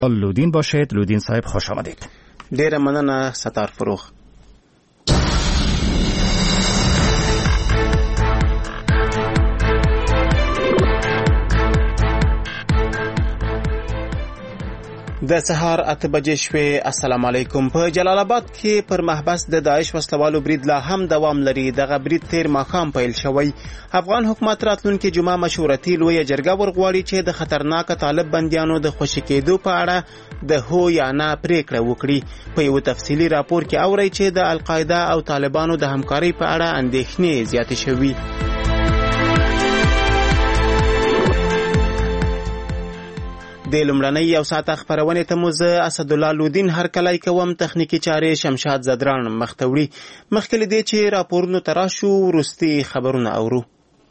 لودین باشید. لودین صاحب خوش آمدید. ډیره مننه ستار فروغ. د سهار 8 بجې شوې. السلام علیکم. په جلال آباد کې پر محبس د داعش وسلوالو برید لا هم دوام لري. دغه برید تیر ماښام پیل شوی. افغان حکومت راتلونکي جمعه مشورتي لویه جرګه ورغواړي چې د خطرناک طالب بندیانو د خوشي کېدو په اړه د هو یا نه پریکړه وکړي. په یو تفصیلي راپور کې اوري چې د القاعده او طالبانو د همکارۍ په اړه اندېښنې زیاتې شوي. د لومړنۍ یو ساعت خبرونه ته مو زه اسدالله لودین هرکلی کوم. تخنیکی چارې شمشاد زدران مختوړي. مخکې دې چې راپورونو تراشو ورستي خبرونه اورو.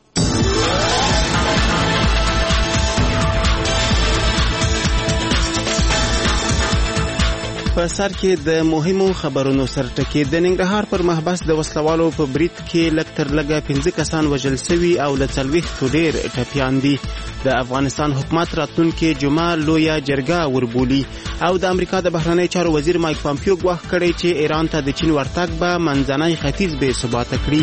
په سر کې د مهمو خبرونو سرټکی. د ننګرهار پر محبس د وسلوالو په برید کې لږ تر لږه 15 کسان وژل شوي او له 40 ډیر ټپیان دي. د افغانستان حکومت راتلونکي جمعه لویه جرګه وربولي او د امریکا د بهرنی چارو وزیر مایک پامپیو ګواښ کړی چې ایران ته د چین ورتګ به منځنی ختیځ بې ثباته کړي.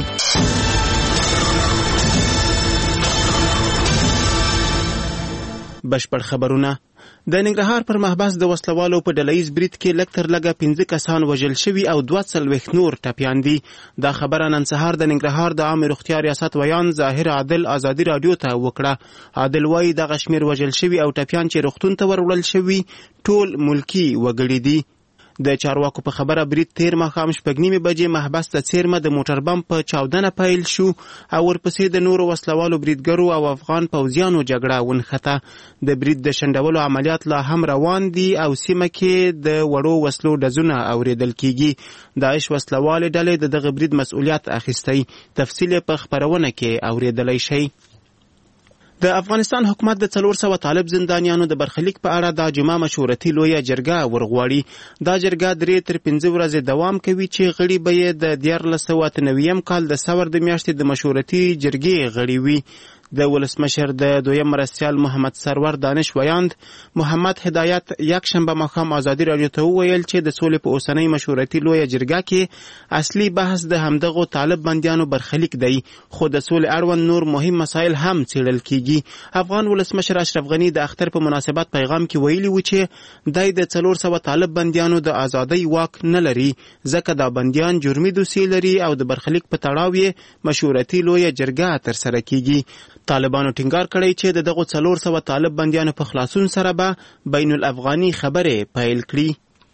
بشپړ خبرونه. د ننګرهار پر محبس د وسلوالو په ډلهیز برید کې لږ تر لږه 15 کسان وژل شوي او 42 نور ټپیان دي. دا خبره نن سهار د ننګرهار د عامه روغتیا ریاست ویان ظاهر عادل ازادي رادیو ته وکړه. عادل وایي دغه شمیر وژل شوي او ټپیان چې روغتون ته وروړل شوي ټول ملکی وګړي دي. د چارواکو په خبره برید تیر ماښام 6:30 بجې محبس ته څیرمه د موټر بم په چاودنه پیل شو او ورپسې د نورو وسلوالو بریدګرو او افغان پوځیانو جګړه ونښته. د برید د شنډولو عملیات لا هم روان دي او سیمه کې د وړو وسلو ډزونه اوریدل کیږي. داعش وسلوالې ډلې د دغه برید مسؤلیت اخیستی. تفصیل په خبرونه کې اوریدلای شئ. د افغانستان حکومت د 400 طالب زندانیانو د برخلیک په اړه د جمعه مشورتي لویه جرګه ورغواړي. دا جرګه 3 تر 5 ورځې دوام کوي چې غړي به یې د 1999 کال د سور د میاشتې د مشورتي جرګې غړي وي. د ولسمشر د دویم مرستیال محمد سرور دانش ویاند محمد هدایت یک شنبه ماښام ازادي رادیو ته وویل چې د سولې په اوسنۍ مشورتي لویه جرګه کې اصلي بحث د همدغو طالب بندیانو برخلیک دی، خو د سولې اړوند نور مهم مسایل هم څیړل کیږي. افغان ولسمشر اشرف غنی د اختر په مناسبت پیغام کې ویلي و چې دای د 400 طالب بندیانو د ازادۍ واک نه لري ځکه دا بندیان جرمي دوسیې لري او د برخلیک په تړاو یې مشورتي لویه جرګه ترسره کیږي. طالبانو ټینګار کړی چې دغه 400 طالب بندیانو په خلاصون سره به بین الافغاني خبرې پیل کړي.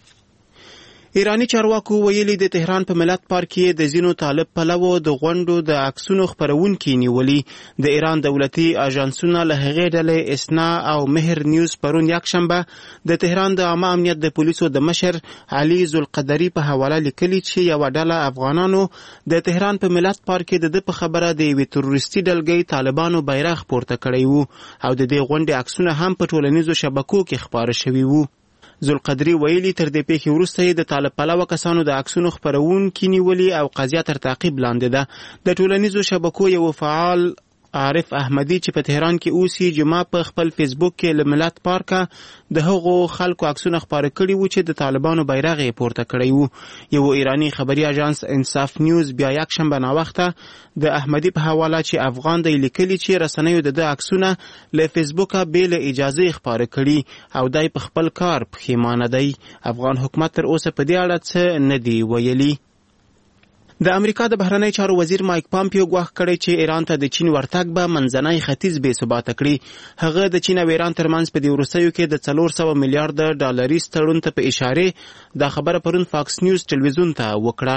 ایرانی چارواکو ویلي د تهران په ملت پارک کې د ځینو طالب پلوو د غونډو د عکسونو خپرونکي نیولي. د ایران دولتي اژانسونه له هغې ډلې اسنا او مهر نیوز پرون یکشنبه د تهران د عامه امنیت د پولیسو د مشر علي ذوالقدري په حواله لیکلي چې یوه ډله افغانانو د تهران په ملت پارک کې د په خبره د یوې تروریستي ډلګۍ طالبانو بیرغ پورته کړی وو او د دې غونډې عکسونه هم په ټولنیزو شبکو کې خپاره شوي وو. ذوالقدري ویلي تر دې پیښې وروسته یې د طالب پلوه کسانو د عکسونو خپرونکي نیولي او قضیه تر تعقیب لاندې ده. د ټولنیزو شبکو یو فعال عارف احمدی چې په تهران کې اوسي جمعه په خپل فیسبوک کې له ملت پارک د هغو خلکو عکسونه خپاره کړي وو چې د طالبانو بیرغ یې پورته کړی وو. یو ایرانی خبري اژانس انصاف نیوز بیا یک شنبه ناوخته د احمدی په حواله چې افغان دی لیکلي چې رسنیو د عکسونه له فیسبوک به له اجازه خپاره کړي او دای په خپل کار پښیمانه دی. افغان حکومت تر اوسه په دې اړه څه نه دی ویلي. د امریکا د بهرنی چارو وزیر مایک پامپیو ګواښ کړی چې ایران ته د چین ورتګ به منځنی ختیځ بې ثباته کړي. هغه د چین او ایران ترمنځ په دې وروستیو کې د 400 میلیارډ ډالریز تړون ته په اشاره دا خبره پرون فاکس نیوز ټلویزیون ته وکړه.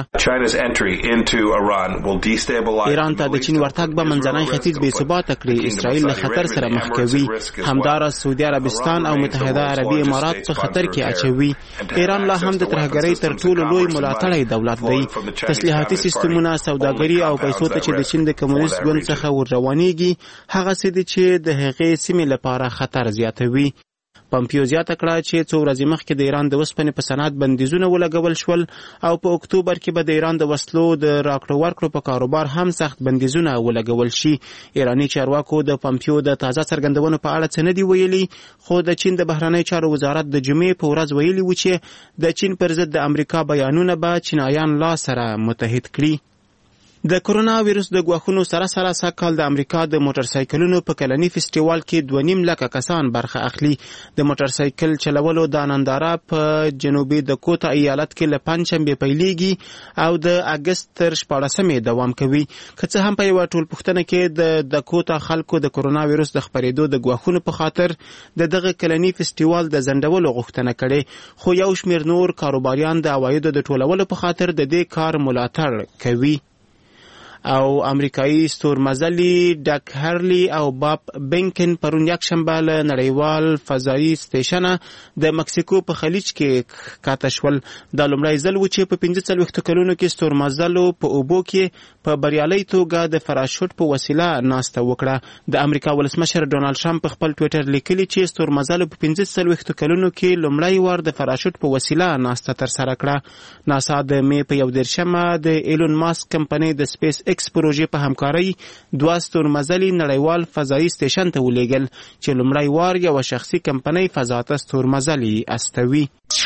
ایران ته د چین ورتګ به منځنی ختیځ بې ثباته کړي، اسرائیل له خطر سره مخ کوي، همدارس سعودي عربستان او متحده عربي امارات په خطر کې اچوي. ایران لا هم د ترهګرۍ تر ټولو لوی ملاتړی دولت دی. تسلیحاتي سیستمونه، سوداګري او پیسو ته چې د چین د کمونیست ګوند څخه ور روانېږي هغه څه دي چې د هغې سیمې لپاره خطر زیاتوي. پامپیو زیاته کړه چې څو ورځې مخکې د ایران د وسپنې په صنعت بندیزونه ولګول شول او په اکتوبر کې به د ایران د وسلو د راکړو ورکړو په کاروبار هم سخت بندیزونه ولګول شي. ایراني چارواکو د پامپیو د تازه څرګندونو په اړه څه نه دی ویلي، خو د چین د بهرنیو چارو وزارت د جمعې په ورځ ویلي و چې د چین پر ضد د امریکا بیانونه به چینایان لا سره متحد کړي. د کرونا ویروس د غواخونو سره سږ د امریکا د موټر سایکلونو په کلنی فستیوال کې 2.5 لکه کسان برخه اخلي. د موټر سایکل چلولو د ننداره په جنوبي دکوتا ایالت کې له پنځشنبه پیلېږي او د اگست تر 14مې دوام کوي. که څه هم په یو ټول پښتنه کې د دکوتا خلکو د کرونا ویروس د خپرېدو د غواخونو په خاطر دغه کلنی فستیوال د ځنډولو غوښتنه کړې، خو یو شمېر نور کاروباریان د عوایدو د ټولولو په خاطر د دې کار ملاتړ کوي. او امریکایي ستورمزلي ډک هرلی او باب بینکن پرون یکشنبه له نړیوال فضایي سټیشن د مکسیکو په خلیج کې کاته شول. دا لومړی ځل و چې په 45 کلونو کې ستورمزلو په اوبو کې په بریالۍ توګه د فراشوټ په وسیله ناسته وکړه. د امریکا ولسمشر ډونالد ټرمپ په خپل ټویټر لیکلي چې ستورمزلو په 45 کلونو کې لومړی وار د فراشوټ په وسیله ناسته تر سره کړه. ناسا د مې په 11 د ایلون ماسک کمپنۍ د سپیس ایکس پروژې په همکارۍ 2 ستورمزلي نړیوال فضایي سټیشن ته ولېږل چې لومړی وار یو شخصي کمپنۍ فضا ته ستورمزلي استوي.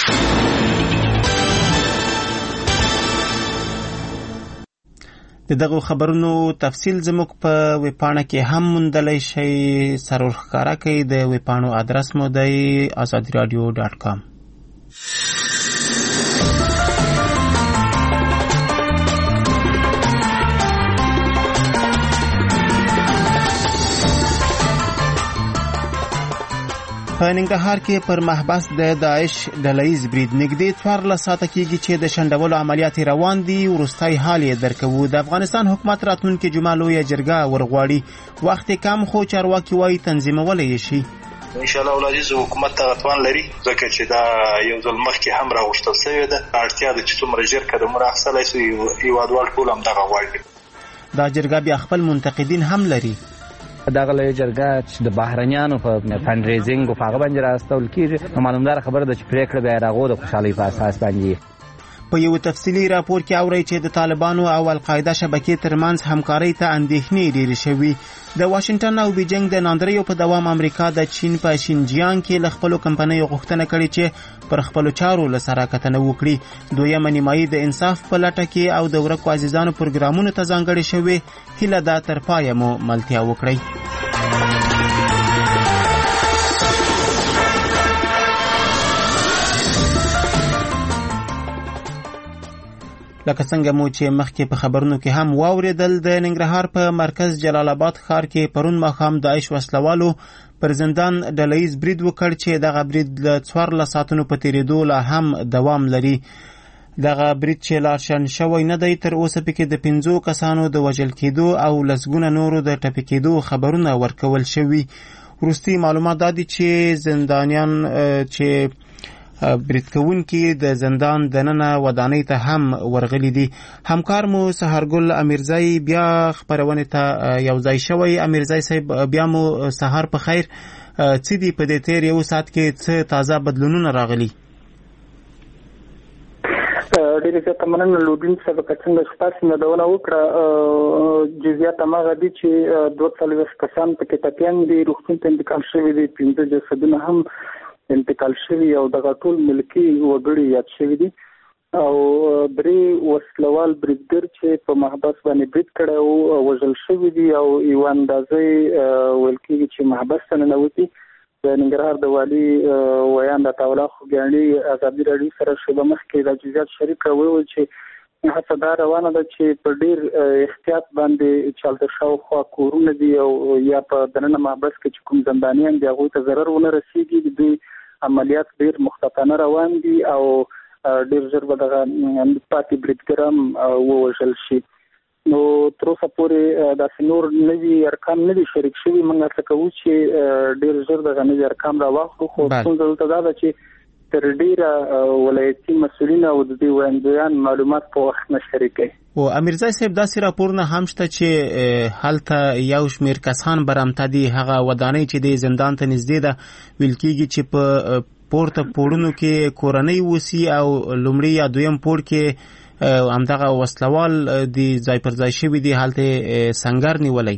دغه خبرونو تفصیل زموږ په ویبپاڼه کې هم موندلی شئ. سرور ښکاره کوي د ویبپاڼو ادرس مو دی azadiradio.com. په ننګرهار کې پر محبس د داعش ډلهیز برید نږدې 14 ساعته کېږي چې د شنډولو عملیات روان دي. وروستی حال یې درکوو. د افغانستان حکومت راتلونکې جمعه لویه جرګه ورغواړي. وخت کم خو چارواکي وایي تنظیمولی یې شي. ان شاء الله ولادیز حکومت ته توان لري ځکه چې دا یو ځل مخکې هم راغوښتل شوې ده. اړتیا ده چې څومره ژر قدمونه اخیستلی شي. هېوادوال ټول همدغه غواړي. دا جرګه بیا خپل منتقدین هم لري. دغه لویه جرګه چې د بهرنیانو په فنډ ریزینګ او په هغه باندې راستول کېږي، نو معلومداره خبره ده چې پرېکړه به یې د هغو د خوشحالۍ په اساس باندې. په یو تفصیلي راپور کې اورئ چې د طالبانو او القاعده شبکې ترمنځ همکارۍ ته اندېښنې ډېرې شوي. د واشنګټن او بیجینګ د ناندریو په دوام امریکا د چین په شینجیانګ کې له خپلو کمپنیو غوښتنه کړې چې پر خپلو چارو له سره کتنه وکړي. دویمه نیمایي د انصاف په لټه کې او د ورکو عزیزانو پروګرامونو ته ځانګړې شوې. هیله ده تر پایه مو ملتیا وکړئ. لکه څنګه مو چې مخکې په خبرونو کې هم واوریدل، د ننګرهار په مرکز جلال آباد ښار کې پرون ماښام داعش وسلوالو پر زندان ډلهیز برید وکړ چې دغه برید له 14 ساعتونو په تېرېدو لا هم دوام لري. دغه برید چې لا شنډ شوی نه دی، تر اوسه پکې د 5 کسانو د وژل کېدو او لسګونه نورو د ټپي کېدو خبرونه ورکول شوي. وروستي معلومات دا دي چې زندانیان چې برید کوونکي د زندان دننه ودانۍ ته هم ورغلي دي. همکار مو سحرګل امیرزی بیا خبرونه ته یوځای شوی. امیرزی صاحب بیا مو سحر په خیر. څه دي په دې تیر یو ساعت کې څه تازه بدلونونه راغلي؟ ډېرې زیاته مننه لودین صاحب که څنګه ستاسو یادونه وکړه. جزئیات هماغه دي چې 42 کسان پکې ټپیان دي، روغتون ته انتقال شوي دي، 15 جسدونه هم انتقال شوي او دغه ټول ملکي وګړي یاد شوي دي او 3 وسلوال بریدګر چې په محبس باندې برید کړی او وژل شوي دي او یو اندازې ویل کېږي چې محبس ته ننوتي. د ننګرهار د والي ویان د عطاالله خوږیاڼي ازادي راډیو سره شیبه مخکې دا جزئیات شریک کړي وویل چې هڅه دا روانه ده چې په ډېر احتیاط باندې چې هلته شاوخوا کورونه دي او یا په دننه محبس کې چې کوم زندانیان دي هغوی ته ضرر ونه رسېږي. دوی عملیات ډېر مختصانه روان دي او ډېر ژر به دغه پاتې بریدګر هم ووژل شي. نو تر اوسه پورې داسې نور نوي ارقام نه دي شریک شوي. موږ هڅه کوو چې ډېر ژر دغه نوي ارقام راواخلو، خو ستونزه دلته دا ده چې تر ډېره ولایتي مسؤلین او د دوی ویاندویان معلومات په وخت نه شریکوي. او امیرزای صاحب داسې راپورونه هم شته چې هلته یو شمیر کسان برمته دي هغه ودانۍ چې د زندان ته نږدې ده ویل کېږي چې په پورته پوړونو کې کورنۍ اوسي او لومړی یا دویم پوړ کې همدغه وسلوال د ځای پر ځای شوي دي هلته سنګر نیولی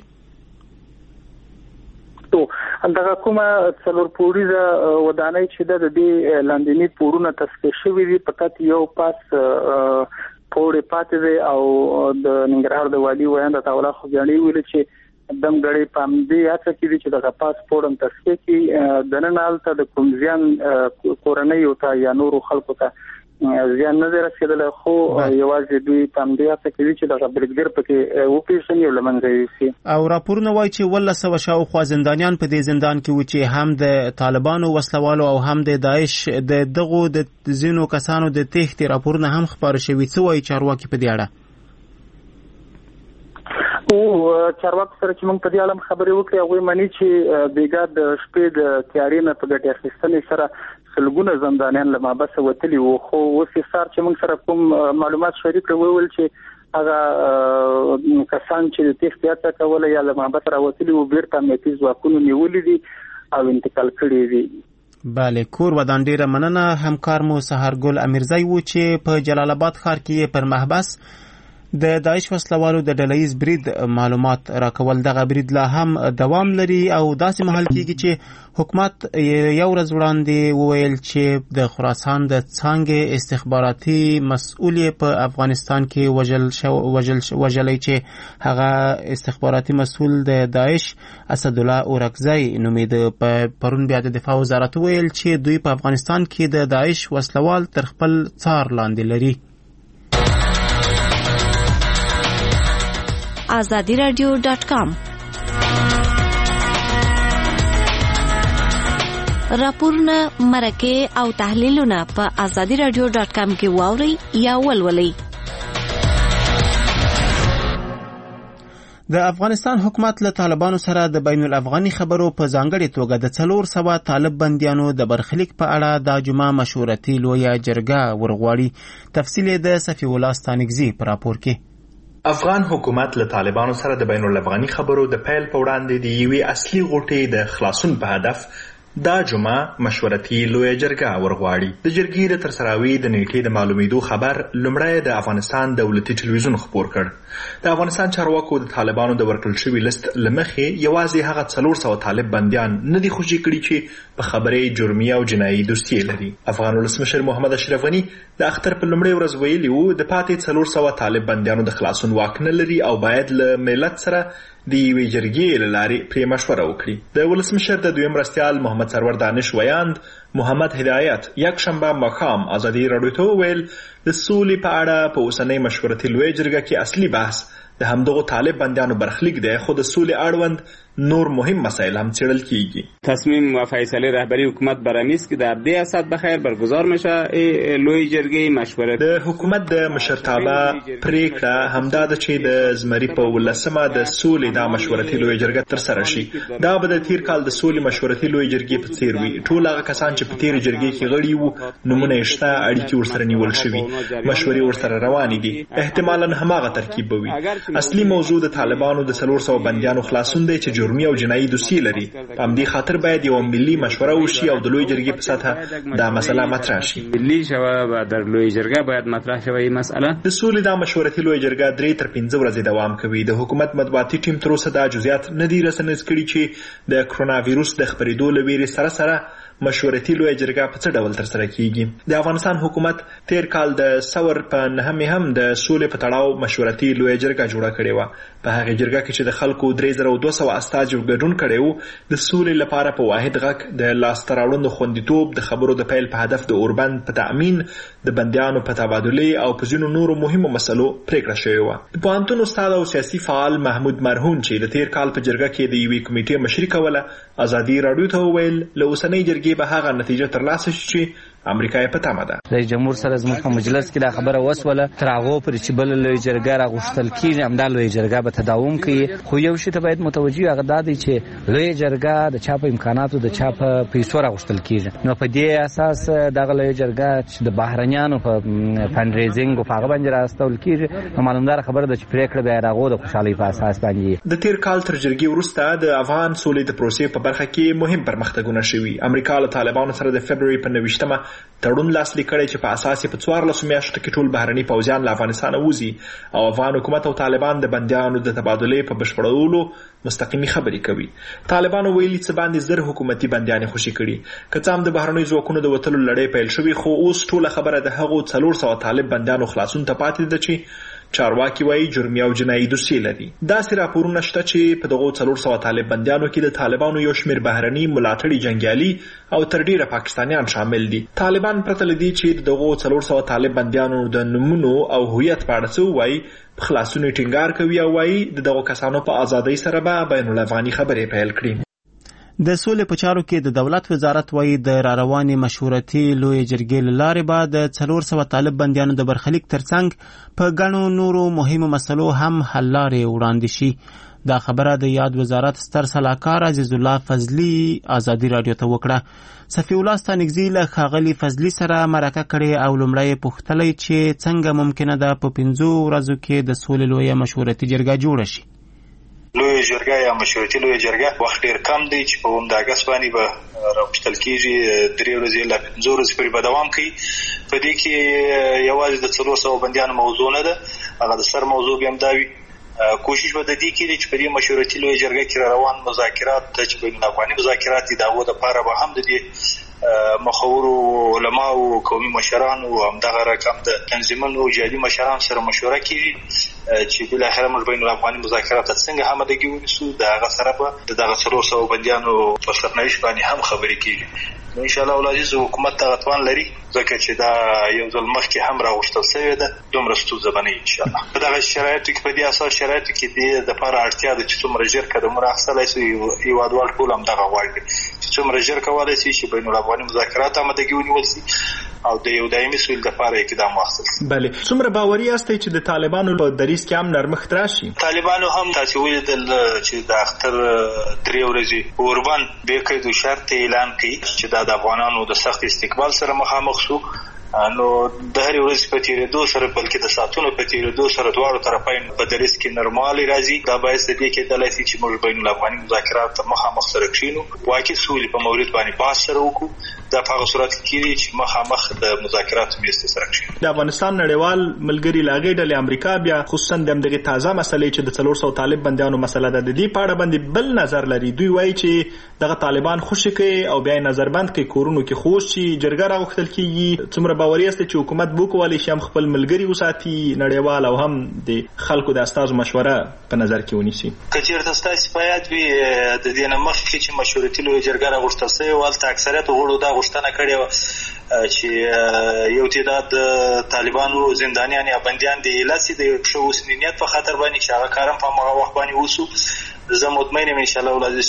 دغه کومه څلور پوړیزه ودانۍ چې د دې لاندینی پوړونه تصفیه شوي دي فقط یو پاس پوړې پاتې دی او د ننګرهار د والي ویاند عطاالله خوږیاڼي ویل چې دم غړي پام دی هڅه کوي چې دغه پاس پوړم تصفیه کړي د نن حالت د کوم ځان کورنۍ او تا یا نورو خلکو ته ځان نه رسیدل خو یوازې دوی پام دی هڅه کوي چې دغه بریګر پکې وپیژني او لمنځه یوسي او راپورونه وایي چې 1200 شاوخوا زندانیان په دې زندان کې و چې هم د طالبانو وسلوالو او هم د داعش د دغو د ځینو کسانو د تېښتې راپورونه هم خپاره شوي څه وایي چارواکي په دې اړه او چارواکو سره چې موږ په دې اړه خبرې وکړې هغوی مني چې بیګا د شپې د تیارې نه په ګټې اخیستنې سره سلګونه زندانیان له محبسه وتلي وو خو اوس یې سار چې موږ سره کوم معلومات شریک کړل ویل چې هغه کسان چې د تېښتې هڅه کوله یا له محبسه راوتلي وو بیرته امنیتي ځواکونو نیولي دي او انتقال کړي دي بله کور ودان ډیره مننه همکار مو سحرګل امیرزی وو چې په جلال آباد ښار کې پر محبس د داعش وسلوالو د ډلهیز برید معلومات راکول دغه برید لا هم دوام لري او داسې مهال کېږي چې حکومت یو ورځ وړاندې وویل چې د خراسان د څانګې استخباراتي مسؤل په افغانستان کې وژلی چې هغه استخباراتي مسؤل د داعش اسدالله اورکزی نومېده پرون بیا د دفاع وزارت وویل چې دوی په افغانستان کې د داعش وسلوال تر خپل څار لاندې لري azadiradio.com راپورونه مرکه او تحلیلونه په azadiradio.com کې واوري یا ولولئ. د افغانستان حکومت له طالبانو سره د بین الافغاني خبرو په ځانګړې توګه د 400 طالب بندیانو د برخلیک په اړه د جمعه مشورتي لویه جرګه ورغواړي. تفصیل د صفی الله ستانکزي په راپور کې. افغان حکومت له طالبانو سره د بین الافغاني خبرو د پیل په وړاندې د یوې اصلي غوټې د خلاصون په هدف دا جمعه مشورتي لویه جرګه ورغواړي. د جرګې د ترسراوي د نیټې د معلومېدو خبر لومړی د افغانستان دولتي ټلویزیون خپور کړ. د افغانستان چارواکو د طالبانو د ورکړل شوي لست له مخې یوازې هغه 400 طالب بندیان نه دي خوشي کړي چې په خبرې جرمي او جنایي دوسیې لري. افغان ولسمشر محمد اشرف غني د اختر په لومړۍ ورځ ویلي وو د پاتې 400 طالب بندیانو د خلاصون واک نه لري او باید له ملت سره د یوې جرګې له لارې پرې مشوره وکړي. د ولسمشر د دویم مرستیال محمد سرور دانش ویاند محمد هدایت یکشنبه ماښام ازادي راډیو ته وویل د سولې په اړه په اوسنۍ مشورتي لویه جرګه کې اصلي بحث د همدغو طالب بندیانو برخلیک دی خو د سولې اړوند نور مهم مسائل هم څیړل کیږي. تصمیم و فیصله رهبری حکومت برآمی است که در 10 اسد بخیر برگزار میشه لوی جرګه مشورت. د حکومت د مشرتابه پریکړه همدا ده چې د زمری په 18مه د سولې د مشورتي لوی جرګه تر سره شي. دا به د تیر کال د سولې مشورتي لوی جرګې په څیر وي. ټول هغه کسان چې په تیر جرګې کې غړي وو نمونه یې شته، اړیکې ورسره نیول شوي، مشورې ورسره روانې دي. احتمالاً هماغه ترکیب به وي. اصلي موضوع د طالبانو د 400 بندیانو خلاصون دی چې جرمي او جنایي دوسیې لري. په همدې خاطر باید یو ملي مشوره وشي او د لوی جرګې په سطحه دا مسله مطرح شي. ملي شوه در لوی جرګه باید مطرح شوه این مسئله. د سولې د مشورتي لوی جرګه 3 تر 5 ورځې دوام کوي. د حکومت مطبوعاتي ټیم تر اوسه دا جزئیات نه دي رسنیز کړي چې د کرونا وایروس د خپرېدو له ویرې سره سره مشورتي لویه جرګه په څه ډول ترسره کیږي. د افغانستان حکومت تیر کال د سور په نهمې هم د سولې په تړاو مشورتي لویه جرګه جوړه کړې وه. په هغې جرګه کې چې د خلکو 3200 استازو ګډون کړی وو د سولې لپاره په واحد غږ د لاسته راوړنو خوندیتوب، د خبرو د پیل په هدف د اوربند په تأمین، د بندیانو په تبادلې او په ځینو نورو مهمو مسلو پریکړه شوې وه. د پوهنتون استاد او سیاسي فعال محمود مرهون چې د تیر کال په جرګه کې د یوې کمیټې مشري کوله ازادي راډیو ته وویل له اوسنۍ جرګې به هغه نتیجه ترلاسه شي چې امریکا په تمه ده. رئیس جمهور سره زموږ په مجلس کې دا خبره وسوله تر هغه پورې چې بل لوی جرګه راغوښتل کیږي همدا لوی جرګه به تداوم کوي. خو یو شی ته باید متوجي هغه دا دی چې لوی جرګه د چا په امکاناتو د چا په پیسو راغوښتل کیږي. نو په دې اساس دغه لوی جرګه چې د بهرنیانو په فند ریزینګ او هغه باندې راستول کیږي نو معلومدار خبره ده چې پریکړه به راغو د خوشحالۍ په اساس باندې. د تیر کال تر جرګې وروسته د افغان سولې د پروسې په برخه کې مهم پرمختګونه شوي. امریکا له طالبانو سره د فبرवरी په 29مه تړون لاسلیک کړی چې په اساس په 14 میاشتو کې ټول بهرني پوځیان له افغانستان ووزي او افغان حکومت او طالبان د بندیانو د تبادلې په بشپړولو مستقیمي خبرې کوي. طالبانو ویلي چې باندې زر حکومتي بندیان خوشي کړي. که څه هم د بهرني ځواکونو د وټلو لړۍ پیل شوې خو اوس ټول خبره د هغو 400 طالب بندیانو خلاصون ته پاتې ده چې چارواکي وایي جرمي او جنایي دوسیې لري. داسې راپورونه شته چې په دغو 400 طالب بندیانو کې د طالبانو یو شمېر بهرني ملاتړي جنګیالي او تر ډیره پاکستانیان شامل دي. طالبان پرته له دې چې دغو 400 طالب بندیانو د نومونو او هویت په اړه څه وایي په خلاصون ټینګار کوي او وایي دغو کسانو په ازادۍ سره به بین الافغاني خبرې پیل کړي. د سولې په چارو کې د دولت وزارت وایي د راروانې مشورتي لوی جرګې له لارې به د 400 طالب بندیانو د برخلیک ترڅنګ په ګڼو نورو مهمو مسلو هم حل لارې وړاندې شي. دا خبره د یاد وزارت ستر سلاکار عزیز الله فضلی ازادي رادیو ته وکړه. صفی الله ستانګزی له ښاغلي فضلی سره مرکه کړې او لومړی پوښتلی چې څنګه ممکنه ده په 5 ورځو کې د سولې لویه مشورتي جرګه جوړه شي. لوی جرګه یا مشورتي لوی جرګه وخت ډیر کم دی چې په د اگست باندې به راوښتل کیږي. 3 ورځې لا 5 ورځې پورې به دوام کوي. په دې کې یوازې د 400 بندیانو موضوع نه ده، هغه د سر موضوع به هم دا وي. کوشش به د دې کېږي چې په دې مشورتي لوی جرګه کې روان مذاکرات چې بین الافغاني مذاکرات دي دغه لپاره به هم د دې مخور علما او قومي مشران او همدغه رقم د تنظیمونو جدي مشران سره مشوره کوي چې بل اخر موږ بین الافغاني مذاکرات څنګه همدغه ونیسو. دغه سره به دغه 400 بندیانو په سرنوشت باندې هم خبرې کیږي. ان شاء الله ولایز حکومت ته غوښتنه لري ځکه چې دا یو ځل مخکې هم راوښتل شوی ده دومره ستونزه بنئ ان شاء الله. په دغه شرایطو کې په دې اساس شرایطو کې د لپاره اړتیا ده چې څومره ژر قدمونه اخیستلی شي. هیوادوال ټول هم دغه غواړي چې څومره ژر کولی شي چې بین الافغاني مذاکرات آمادګي ونیول شي او د یو دایمي سولې لپاره اقدام واخیستل شي. بله څومره باوري یاستئ چې د طالبانو په دریځ کې هم نرمښت راشي؟ طالبانو هم تاسو ولیدل چې د اختر 3 ورځې اوربان به قید شرط اعلان کړي چې د افغانانو د سخت استقبال سره مخامخ شو. نو د هر ورځ په تیریدو سره بلکې د ساعتونو په تیریدو سره دواړو طرفین په دریځ کې نرموالی راځي. دا باعث دی کېدلی شي چې موږ بین الافغاني مذاکرات ته مخامخ سره کښینو، واقعي سولې په مورد باندې بحث سره وکړو. دا په هغه صورت کې کېږي چې مخامخ د مذاکراتو میز سره کښینو. د افغانستان نړیوال ملګري له هغې ډلې امریکا بیا خصوصا د همدغې تازه مسلې چې د 400 طالب بندیانو مسله ده د دې په اړه باندې بل نظر لري. دوی وایي چې دغه طالبان خوشي کوي او بیا یې نظربند کوي کورونو کې خوش شي جرګه راغوښتل کېږي. څومره باوري یاست چې حکومت به وکولی شي هم خپل ملګري وساتي نړیوال او هم د خلکو د استازو مشوره په نظر کې ونیسي؟ که چېرته ستاسې په یاد وي د دې نه مخکې چې مشورتي لویه جرګه راغوښتل شوې وه هلته اکثریت غړو دا غوښتنه کړې وه چې یو تعداد د طالبانو زندانیان یا بندیان د علت شي د یو ښه اوسنیت په خاطر باندې چې هغه کار هم په هماغه وخت باندې وسو. زه مطمئن یم انشاءالله ولازم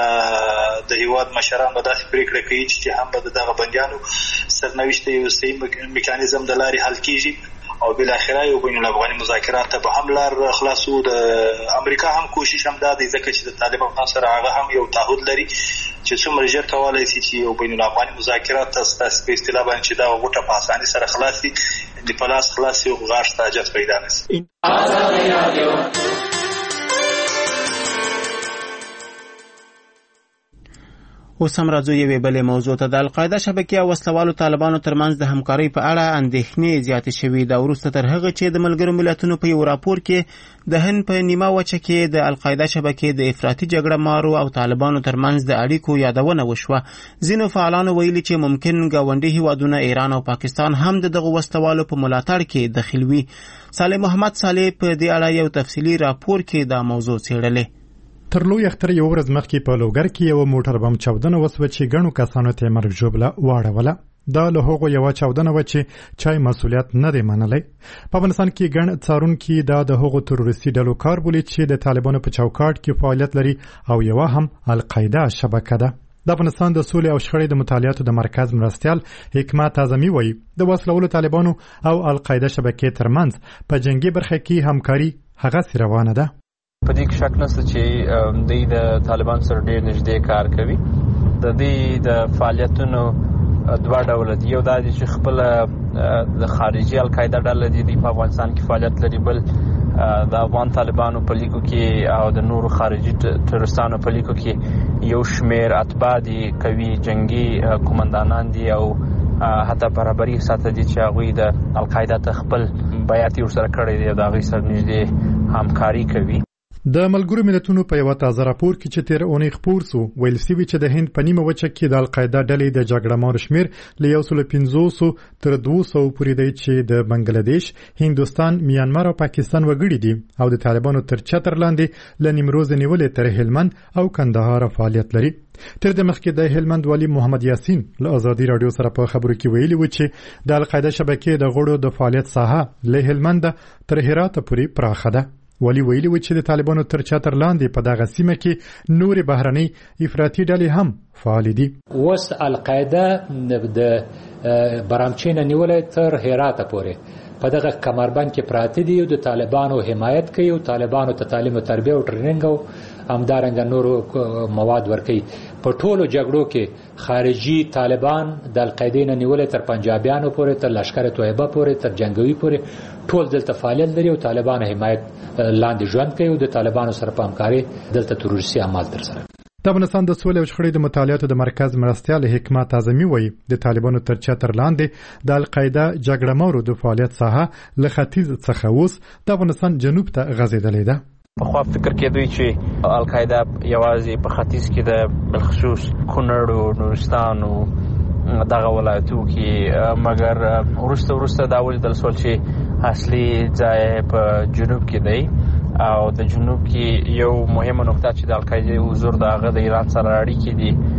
چې د هیواد مشران به داسې پرېکړه کوي چې هم به د دغه بندیانو سرنوشت یو صحیح میکانیزم د لارې حل کیږي او بالاخره یو بین الافغاني مذاکرات ته به هم لار خلاصو. د امریکا هم کوشش هم دا دی ځکه چې د طالبانو سره هغه هم یو تعهد لري چې څومره ژر کولی شي چې یو بین الافغاني مذاکرات ستاسې په اصطلاح باندې چې دغه غوټه په اساني سره خلاص شي د په لاس خلاص شي غاښ ته حاجت پیدا نه شي. اوس هم راځو یوې بلې موضوع ته. د القاعده شبکې او وسلوالو طالبانو ترمنځ د همکارۍ په اړه اندېښنې زیاتې شوې. دا وروسته تر هغه چې د ملګرو ملتونو په یو راپور کې د هند په نیمه وچه کې د القاعده شبکې د افراطي جګړه مارو او طالبانو ترمنځ د اړیکو یادونه وشوه. ځینو فعالانو ویلي چې ممکن ګاونډي هیوادونه ایران او پاکستان هم د دغو وسلوالو په ملاتړ کې دخیل وي. صالح محمد صالح په دې اړه یو تفصیلي راپور کې دا موضوع څېړلې. تر لوی اختر یو ورځ مخکې په لوګر کې یو موټر بم چاودنه وسوه چې ګڼو کسانو ته مرګ ژوبله واړوله. دا له هغو یوه چاودنه وه چې چای مسؤلیت نه دی منلی. په افغانستان کې ګڼ څارونکي دا د هغو تروریستي ډلو کار بولي چې د طالبانو په چوکاټ کې فعالیت لري او یوه هم القاعده شبکه ده. د افغانستان د سولې او شخړې د مطالعاتو د مرکز مرستیال حکمت اعظمي وایي د وسلوالو طالبانو او القاعده شبکې ترمنځ په جنگي برخه کې همکاري هغه روانه ده. په دې کې شک نشته چې دوی د طالبان سره ډېر نږدې کار کوي. د دې د فعالیتونو دوه ډول دي. یو دا چې خپل د خارجي القاعده ډله دي په افغانستان کې فعالیت لري، بل د افغان طالبانو په لیکو کې او د نورو خارجي ترورستانو په لیکو کې یو شمیر اتباع دي، کوي جنگي قومندانان دي او حتی برابرۍ ساته دي چې هغوی د القاعده ته خپل بیعت ورسره کړی دی او د هغوی سره نږدې همکاري کوي. د ملګرو ملتونو په یو تازه راپور کې چې تیر اونۍ خپور سو ویل سوي چې د هند په نیمه وچه کې د القاعده ډلې د جګړه مار شمیر له 150 تر 200 پورې دی چې د بنگلاديش، هندوستان، میانمار او پاکستان وګړي دي او د طالبانو تر چتر لاندې ل نیمروز نیولې تر هلمند او کندهار فعالیت لري. تر د مخکې د هلمند والی محمد یاسین له ازادي رادیو سره په خبرو کې ویلي و چې د القاعده شبکې د غړو د فعالیت ساحه له هلمند تر هرات پورې پراخه ده. ولی ویلي و چې د طالبانو تر چتر لاندې په دغه سیمه کې نور بهرنۍ افراطي ډلې هم فعال دي. اوس القاعده د برامچین نیولې تر هرات پورې په دغه کمربند کې پراته دي او د طالبانو حمایت کوي او طالبانو ته تعلیم او تربیه او ټریننګ او همدارنګه نورو مواد ورکوي. په ټولو جګړو کې خارجي طالبان د القاعده نیولې تر پنجابیانو پورې تر لشکره طیبه پورې تر جنگوي پورې ټول دلته فعالیت لري او طالبانو حمایت لاندې ژوند کوي او د طالبانو سره په همکاري دلته تروریستي اعمال ترسره. د افغانستان د سولې او شخړې د مطالعاتو د مرکز مرستیال حکمت اعظمي وایي د طالبانو تر چتر لاندې د القاعده جګړه مارو د فعالیت ساحه له ختیځ څخه اوس د افغانستان جنوب ته غځېدلې ده. په خو فکر کې دوی چې القاعده یوازې په ختیځ کې د بالخصوص کونړ او نورستان او دغه ولایتو کې، مګر ورسته دا ولیدل شول چې اصلي ځای په جنوب کې دی او د جنوب کې یو مهمه نقطه چې د القاعده حضور دغه د ایران سره اړیکې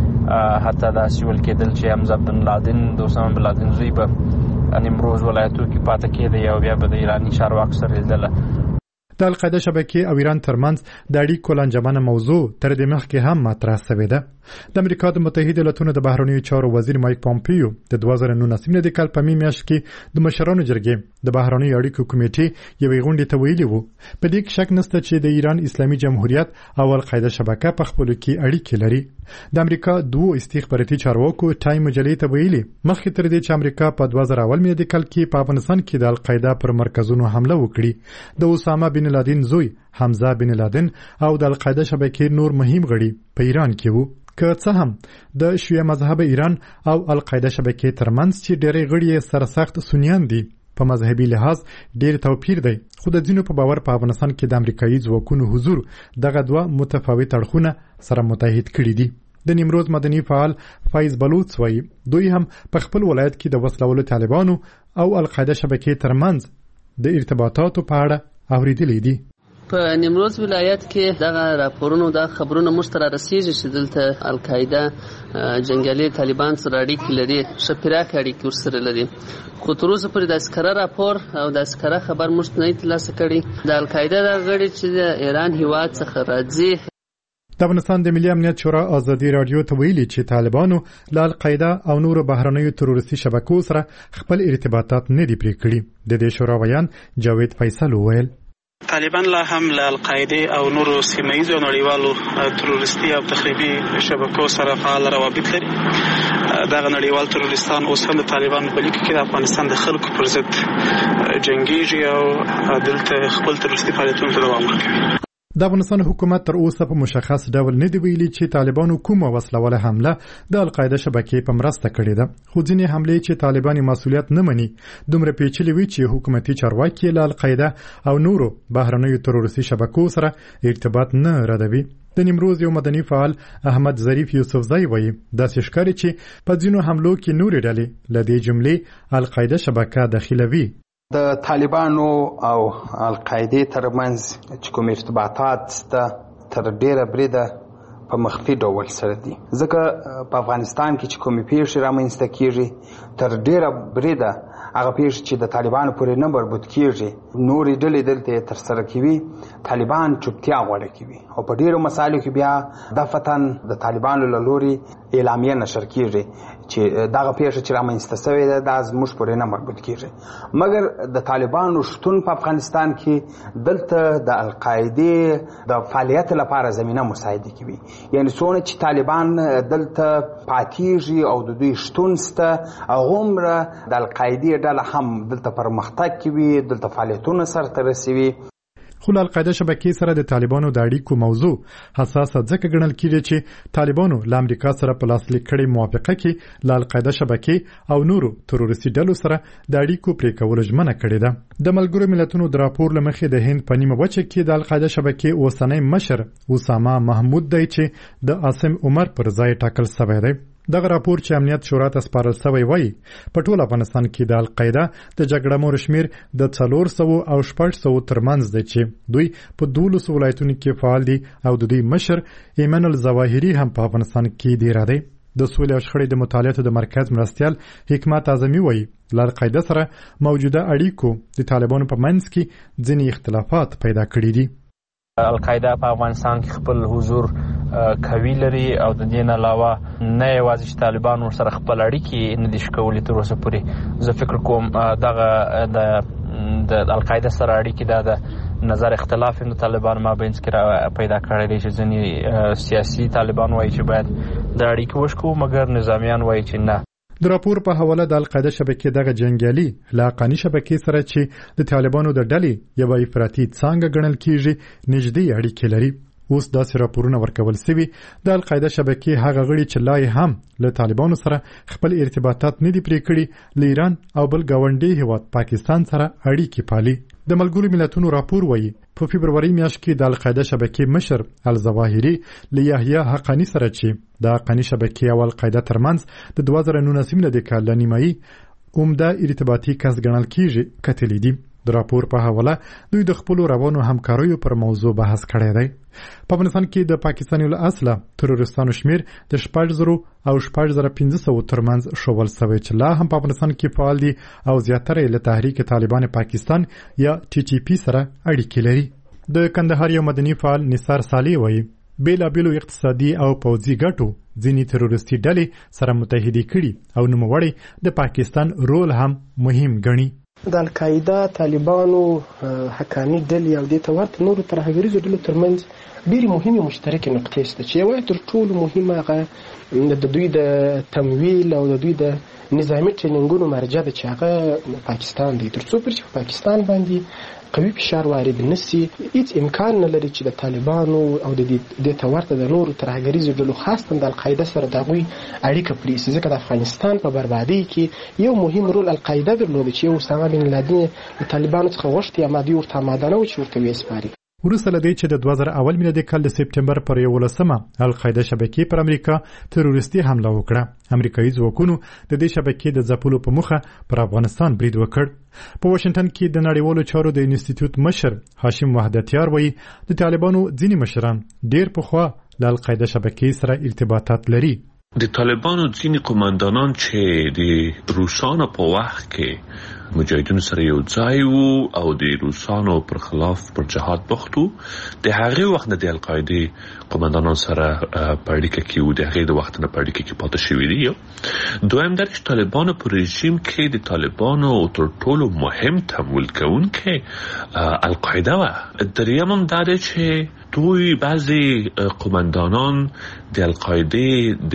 دي. حتی دا سیول کېدل چې حمزه بن لادن د اسامه بن لادن زوی به نیمروز ولایتو کې پاتې کېده او بیا به د ایراني چارواکو سره لیدله. د القاعده شبکې او ایران ترمنځ د اړیکو لنجمنه موضوع تر دې مخکې هم مطرح شوې ده. د امریکا د متحده ایالاتونو د بهرنیو چارو وزیر مایک پامپیو د 2019 د کال په میاشت کې د مشرانو جرګې د بهرنیو اړیکو کمیټې یوې غونډې ته ویلي وو په دې کې شک نشته چې د ایران اسلامي جمهوریت او القاعده شبکه په خپل کې اړیکې لري. د امریکا دوه استخباراتي چارواکو ټایم مجلې ته ویلي مخکې تر دې چې امریکا په 2001 د کال کې په افغانستان کې د القاعده پر مرکزونو حمله وکړي د اسامه بن لادن زوی حمزه بن لادن او د القاعده شبکې نور مهم غړي په ایران کې وو. که څه هم د شیعه مذهب ایران او القاعده شبکې ترمنځ چې ډېری غړي سرسخت سنیان دي په مذهبي لحاظ ډېر توپیر دی، خو د ځینو په باور په افغانستان کې د امریکایي ځواکونو حضور دغه دوه متفاوت اړخونه سره متحد کړي دي. د نیمروز مدني فعال فایز بلوچ وایي دوی هم په خپل ولایت کې د وسلوالو طالبانو او القاعده شبکې ترمنځ د ارتباطاتو په اړه اوریدلي دي. په نیمروز ولایت کې دغه راپورونو د خبرونو مشترک رسیږي چې دلته القاعده جنگالي طالبان سره اړیکې لري، شپراک اړیکې ورسره لري. خو تر اوسه پورې د اسکره راپور او د اسکره خبر موږ نه ترلاسه کړی. د القاعده د غړي چې د ایران هیواد څخه راځي. د افغانستان د ملي امنیت شورا ازادي رادیو ته ویلي چې طالبانو له القاعده او نورو بهرنیو تروریستي شبکو سره خپل ارتباطات نه دي پرې کړي. د دې شورا ویان جاوید فیصل وویل طالبان لا هم له القاعده او نورو سیمه‌ایزو او نړیوالو تروریستي او تخریبي شبکو سره فعال روابط لري. دغه نړیوال تروریستان اوس هم د طالبان په لیک کې د افغانستان د خلکو پر ضد جنگيږي او دلته خپل تروریستي فعالیتونو ته دوام ورکوي. د افغانستان حکومت تر اوسه په مشخص ډول نه دی ویلي چې طالبانو کومه وسلواله حمله د القاعده شبکې په مرسته کړې ده، خو ځینې حملې چې طالبان مسؤلیت نه مني دومره پیچلې وي چې حکومتي چارواکي له القاعده او نورو بهرنیو تروریستي شبکو سره ارتباط نه ردوي. د نیمروز یو مدني فعال احمد ظریف یوسفزئی وایي داسې ښکاري چې په ځینو حملو کې نورې ډلې له دې جملې القاعده شبکه داخلوي. د طالبانو او القاعده ترمنځ چې کوم ارتباطات تر ډیره بریده په مخفي ډول سره دي. ځکه په افغانستان کې چې کومې پیښې رامنځته کیږي تر ډیره بریده هغه پیښې چې د طالبانو پورې نه مربوط کیږي نورې ډلې دلته ترسره کوي، طالبان چوپتیا غوره کوي او په ډیرو مسایلو کې بیا دفتن د طالبانو له لوري اعلامیه نشر کیږي چې دغه پیښه چې رامنځته شوې ده دا زموږ پورې نه مربوط کیږي. مګر د طالبانو شتون په افغانستان کې دلته د القاعده د فعالیت لپاره زمينه مساعده کوي. یعنی څونه چې طالبان دلته پاتېږي او د دوی شتون سته هغومره د القاعده ډله هم دلته پرمختګ کوي، دلته فعالیتونه سرته رسوي. خو له القاعده شبکې سره د طالبانو د اړیکو موضوع حساسه ځکه ګڼل کېږي چې طالبانو له امریکا سره په لاسلیک کړې موافقه کې له القاعده شبکې او نورو تروریستي ډلو سره د اړیکو پرې کولو ژمنه کړې ده. د ملګرو ملتونو د راپور له مخې د هند په نیمه وچه کې د القاعده شبکې اوسنی مشر اسامه محمود دی چې د عاصم عمر پر ځای ټاکل شوی دی. دغه راپور چې امنیت شورا ته سپارل شوی وایي په ټول افغانستان کې د القاعده د جګړه مور شمیر د 400 او 600 ترمنځ دی چې دوی په 12 ولایتونو کې فعال دي او د دوی مشر ایمن الظواهری هم په افغانستان کې دی را دی. د سولې او شخړې د مطالعاتو د مرکز مرستیال حکمت اعظمي وایي له القاعده سره موجوده اړیکو د طالبانو په منځ کې ځینې اختلافات پیدا کړي دي. القاعده په افغانستان کې خپل حضور کوي لري او د دې علاوه نه یوازې چې طالبان ورسره خپل اړیکې نه دي شکولې تر اوسه پورې. زه فکر کوم دغه د القاعده سره اړیکې د نظر اختلاف د طالبان مابینځ کې پیدا کړی دی چې ځینې سیاسي طالبان وایي چې باید د اړیکې وشکو مګر نظامیان وایي چې نه. د راپور په حواله د القاعده شبکې دغه جنگیالي له حقاني شبکې سره چې د طالبانو د ډلې یوه افراطي څانګه ګڼل کیږي نږدې اړیکې لري. اوس داسې راپورونه ورکول سوي د القاعده شبکې هغه غړي چې لا هم له طالبانو سره خپل ارتباطات نه دي پرې کړي له ایران او بل ګاونډي هیواد پاکستان سره اړیکې پالي. د ملګرو ملتونو راپور وایي په فبروري میاشت کې د القاعده شبکې مشر الظواهری له یحیی حقانی سره چې د حقانی شبکې او القاعده ترمنځ د 2019 میلادي کال له نیمایي عمده ارتباطي کس ګڼل کیږي کتلې دي. د راپور په حواله دوی د خپل روانو همکاریو پر موضوع بحث کړی دی. په افغانستان کې د پاکستاني له اصله تروریستانو شمیر د 6,000 او 6,500 ترمنځ شوول شوی چې لا هم په افغانستان کې فعال دي او زیاتره له تحریک طالبان پاکستان یا TTP سره اړیکې لري. د کندهار یو مدني فعال نثار صالح وایي بیلابیلو اقتصادي او پوځي ګټو ځینې تروریستي ډلې سره متحدې کړي او نوموړی د پاکستان رول هم مهم ګڼي. د القاعده طالبانو حقاني ډلې او د ورته نورو ترهګریزو ډلو ترمنځ ډېرې مهمې مشترکې نقطې شته چې یوه تر ټولو مهمه هغه د دوی د تمویل او د دوی د نظامي ټریننګونو مرجع ده چې هغه پاکستان دی. تر څو پورې چې په پاکستان باندې قوي فشار وارد نشي هیڅ امکان نه لري چې د طالبانو او د دې ورته د نورو ترهګریزو ډلو خاصه د القاعده سره د هغوی اړیکه پرې شي. ځکه د افغانستان په بربادۍ کې یو مهم رول القاعده درلوده چې یو اسامه بن لادن د طالبانو څخه غوښتي یا مادي ورته آماده نه و چې ورته وسپاري. وروسته له دې چې د 2001 میلادي کال د سپټمبر پر 11 القاعده شبکې پر امریکا تروریستي حمله وکړه. امریکایي ځواکونو د دې شبکې د ځپلو په موخه پر افغانستان برید وکړ. په واشنگټن کې د نړیوالو چارو د انسټیټیوټ مشر هاشم وحدتیار وایي د طالبانو ځینې مشران ډېر پخوا له القاعده شبکې سره ارتباطات لري. د طالبانو ځینې قوماندانان چې د روسانو په وخت کې مجاهدینو سره یو ځای وو او د روسانو پر خلاف پر جهاد بوخت وو د هغې وخت نه د القاعدې قوماندانان سره په اړیکه کې وو د هغې د وخت نه په اړیکه کې پاتې شوي دي. دویم دا چې طالبانو په رژیم کې د طالبانو تر ټولو مهم تمویل کوونکی القاعده وه. دریم هم دا دی چې دوی بعضې قوماندانان د القاعدې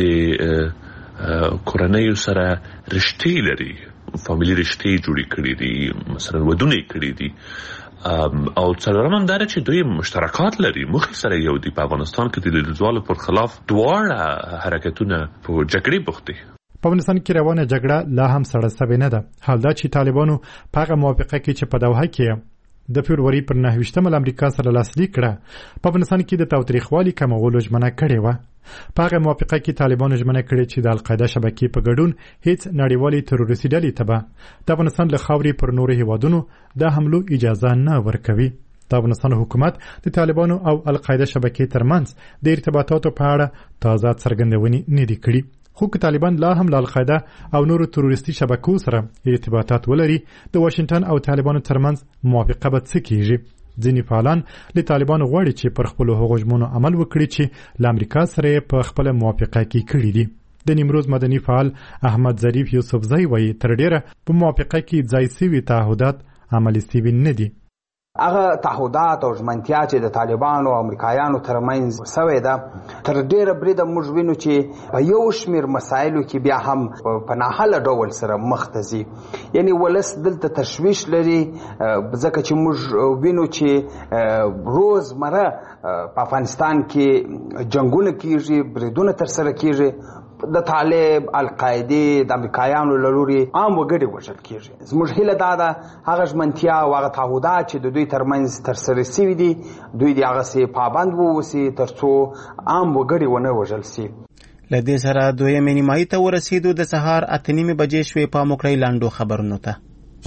د کورنیو سره رشتې لري، فامیلی رشتې جوړې کړي دي، مثلا ودونه یې کړي دي. او څلورم هم دا چې دوی مشترکات لري، موخې سره یو دي. په افغانستان کې د لیدوالو پر خلاف دواړه حرکتونه په جګړې بوخت دي. په افغانستان کې روانه جګړه لا هم سړه سوې نه ده. حال دا چې طالبانو په هغه موافقه کې چې په دوحه کې د فبروري پر 9 امریکا سره لاسلیک کړه په افغانستان کې د تاوتریخوالي کمولو ژمنه کړې وه. په هغه موافقه کې طالبانو ژمنه کړې چې د القاعده شبکې په ګډون هیڅ نړیوالې تروریستي ډلې ته به د افغانستان له خاورې پر نورو هیوادونو د حملو اجازه نه ورکوي. د افغانستان حکومت د طالبانو او القاعده شبکې ترمنځ د ارتباطاتو په اړه تازه څرګندونې نه دي کړي، خو که طالبان لا هم له القاعده او نورو تروریستي شبکو سره ارتباطات ولري، د واشنگټن او طالبانو ترمنځ موافقه به څه کیږي؟ ځینې فعالان له طالبانو غواړي چې پر خپلو هغو ژمنو عمل وکړي چې له امریکا سره یې په خپله موافقه کې کړي دي. د نیمروز مدني فعال احمد ظریف یوسفزی وایي تر ډیره په موافقه کې ځای سوي تعهدات عملي سوي نه دي. هغه تعهدات او ژمنتیا چې د طالبانو او امریکایانو ترمنځ سوی ده تر ډیره بریده موږ وینو چې په یو شمیر مسایلو کې بیا هم په ناحاله ډول سره مخ ته ځي. یعنی ولس دلته تشویش لري ځکه چې موږ وینو چې روزمره په افغانستان کې جنگونه کیږي، بریدونه ترسره کیږي، د طالب القاعده د امریکایانو له لوري عام وګړي وژل کیږي. زموږ هیله دا ده هغه ژمنتیا او هغه تعهدات چې د دوی ترمنځ ترسره سوي دي دوی د هغسې پابند واوسي تر څو عام وګړي ونه وژل سي. له دې سره دویمې نیمایي ته ورسېدو. د سهار 8:30 بجې شوې. پام وکړئ لاندو خبرونو ته.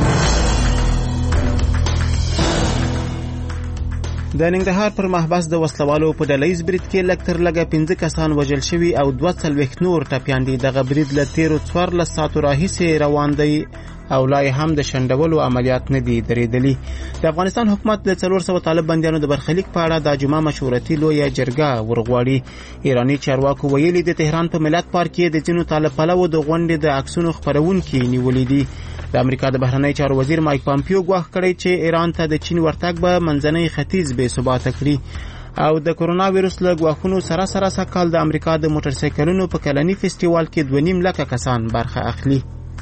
د ننګرهار پر محبس د وسلوالو په ډلهیز برید کې لږ تر لږه 15 کسان وژل شوي او 42 نور ټپیان دي. دغه برید له تیرو 14 ساعتو راهیسې روان دی او لا هم د شنډولو عملیات نه دي درېدلي. د افغانستان حکومت د 400 طالب بندیانو د برخلیک په اړه د جمعه مشورتي لویه جرګه ورغواړي. ایراني چارواکو ویلي د تهران په ملت پارک کې د ځینو طالب پلوو د غونډې د عکسونو خپرونکي نیولې دي. د امریکا د بهرنی چارو وزیر مایک پامپیو ګواښ کړی چې ایران ته د چین ورتګ به منځنی ختیځ بې ثباته کړي او د کرونا ویروس له ګواښونو سره سره سږکال د امریکا د موټر سایکلونو په کلني فستیوال کې 2.5 لکه کسان برخه اخلي.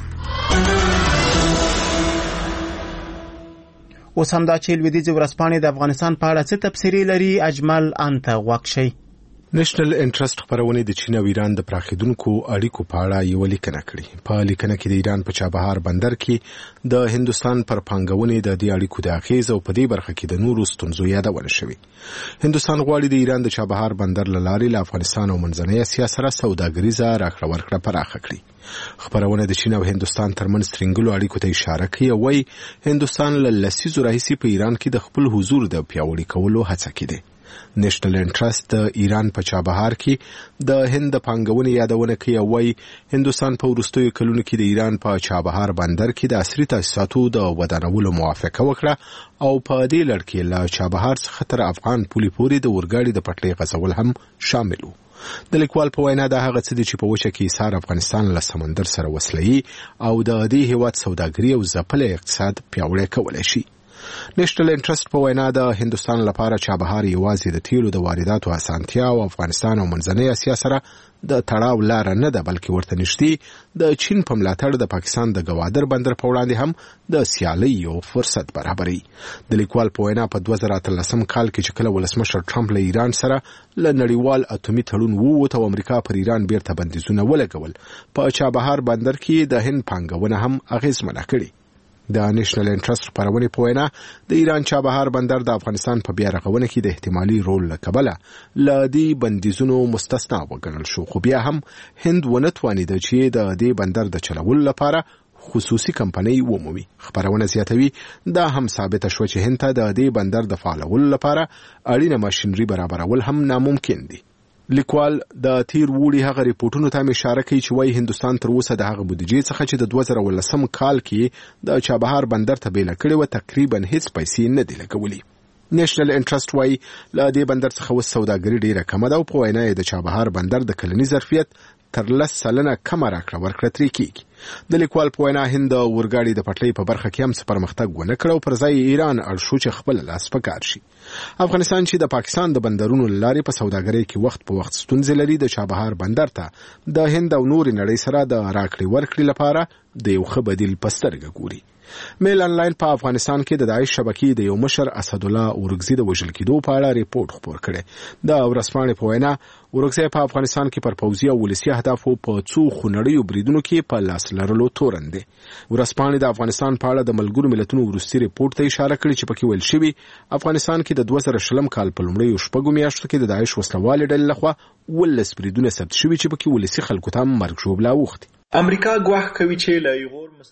اوس هم دا چې لویدیځې ورځپاڼې د افغانستان په اړه څه تبصرې لري. اجمل انته غوږ شئ. نېشنل انټرست خبرونه د چین او ایران د پراخیدونکو اړیکو په اړه یو لیکنه کړې. په لیکنه کې د ایران په چابهار بندر کې د هندستان پر پانګونې د دې اړیکو د اغیز او په دې برخه کې د نورو ستونزو یادونه شوې. هندستان غواړي د ایران د چابهار بندر له لارې له افغانستان او منځنۍ اسیا سره سوداګریزه راکړه ورکړه پراخه کړي. خبرونه د چین او هندستان ترمنځ ترنګلو اړیکو ته اشاره کوي او وايي هندستان له لسیزو راهیسې په ایران کې د خپل حضور د پیاوړي کولو هڅه کوي. نېشنل انټرست د ایران په چابهار کې د هند پانګونې یادونه کوي او وايي هندستان په وروستیو کلونو کې د ایران په چابهار بندر کې د عصري تاسیساتو د ودانولو موافقه وکړه او په دې لړ کې له چابهار څخه تر افغان پولې پورې د اورګاډي د پټلۍ غځول هم شامل وو. د لیکوال په وینا دا هغه څه دي چې په وچه کې ایثار افغانستان له سمندر سره وسلې او د دې هیواد سوداګري او ځپل اقتصاد پیاوړی کولای شي. نېشنل انټرست په وینا د هندستان لپاره چابهار یوازې د تیلو د وارداتو اسانتیا او افغانستان او منځنۍ اسیا سره د تړاو لار نه ده بلکې ورته نږدې د چین په ملاتړ د پاکستان د ګوادر بندر په وړاندې هم د سیالۍ یو فرصت برابري. د لیکوال په وینا په 2013 کال کې چې کله ولسمشر ټرمپ له ایران سره له نړیوال اتومي تړون ووت او امریکا پر ایران بیرته بندیزونه ولګول، په چابهار بندر کې د هند پانګونه هم اغیزمنه کړي. د نېشنل انټرست خبرونه په وینا د ایران چابهار بندر د افغانستان په بیا رغونه کې د احتمالي رول له کبله له دې بندیزونو مستثنا وګڼل شو، خو بیا هم هند ونه توانید چې د دې بندر د چلولو لپاره خصوصي کمپنۍ ومومي. خبرونه زیاتوي دا هم ثابته شو چې هند ته د دې بندر د فعالولو لپاره اړینه ماشینري برابرول هم ناممکن دي. لیکوال د تیر وړي هغه ریپورتونو ته اشاره کوي چې وايي هندستان تر اوسه د هغه بودیجې څخه چې د 2013 کال کې د چابهار بندر ته بیل کړي و تقریبا هیڅ پیسې نه دي لګولي. نېشنل انټرست وايي له دې بندر څخه وس سوداګري ډیره کمه ده او په وینا د چابهار بندر د کلني ظرفیت تر 10% کم راکړه ورکړه ترې کیږي. د لیکوال په وینا هند اورګاډي د پټلۍ په برخه کې هم څه پرمختګ ونه کړ او پر ځای ایران اړ شو چې خپل لاس په کار شي. افغانستان چې د پاکستان د بندرونو لارې په سوداګرۍ کې وخت په وخت ستونزې لري، د چابهار بندر ته د هند او نور نړۍ سره د راکړې ورکړې لپاره د یو ښه بدیل په سترګه ګوري. میل انلاین په افغانستان کې د داعش شبکې د یو مشر اسد الله اورګزي د وژل کېدو په اړه ریپورت خپور کړي. د ورځپاڼې په وینا اورګزي په افغانستان کې پر پوځي او ولسي اهدافو په څو خونړیو بریدونو کې په لاس لرلو تورن دي. ورځپاڼې د افغانستان په اړه د ملګرو ملتونو وروستي ریپورت ته اشاره کړې چې پکې ویل شوی افغانستان کې د 2020 کال په لومړیو شپږو میاشتو کې د داعش وسلوالې ډلې لخوا 12 بریدونه ثبت شوي چې پکې ولسي خلکو ته مرګ ژوبلا اوښتي. امریکا ګواښ کوي چې له یغور مسلمانانو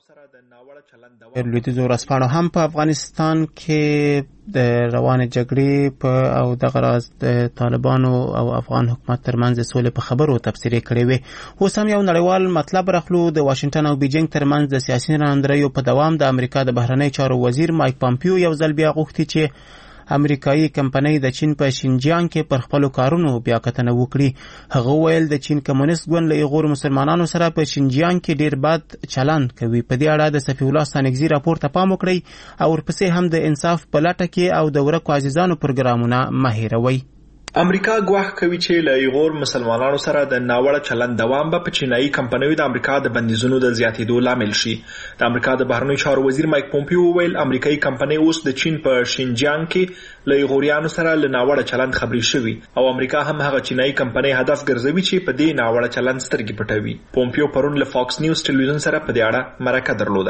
سره د ناوړه چلند لویدیځو ورځپاڼو هم په افغانستان کې د روانې جګړې او دغه راز د طالبانو او افغان حکومت ترمنځ د سولې په خبرو تبصرې کړې وې. اوس هم یو نړیوال مطلب راخلو. د واشنګټن او بیجینګ ترمنځ د سیاسي ناندریو په دوام د امریکا د بهرنی چارو وزیر مایک پامپیو یو ځل بیا غوښتي چې امریکایي کمپنۍ د چین په شینجیانګ کې پر خپلو کارونو بیا کتنه وکړي. هغه ویل د چین کمونیست ګوند له غور مسلمانانو سره په شینجیانګ کې ډیر بد چلند کوي. په دې اړه د صفی الله ستانکزي راپور ته پام وکړئ او ورپسې هم د انصاف په لټه کې او د ورکو عزیزانو پروګرامونه مه هیروئ. امریکا ګواښ کوي چې له ایغور مسلمانانو سره د ناوړه چلند دوام به په چینایي کمپنیو د امریکا د بندیزونو د زیاتېدو لامل شي. د امریکا د بهرنیو چارو وزیر مایک پومپیو وویل امریکایي کمپنۍ اوس د چین په شینجیانګ کې له ایغوریانو سره له ناوړه چلند خبري شوي او امریکا هم هغه چینایي کمپنۍ هدف ګرځوي چې په دې ناوړه چلند سترګې پټوي. پومپیو پرون له فاکس نیوز ټلویزیون سره په دې اړه مرکه درلوده.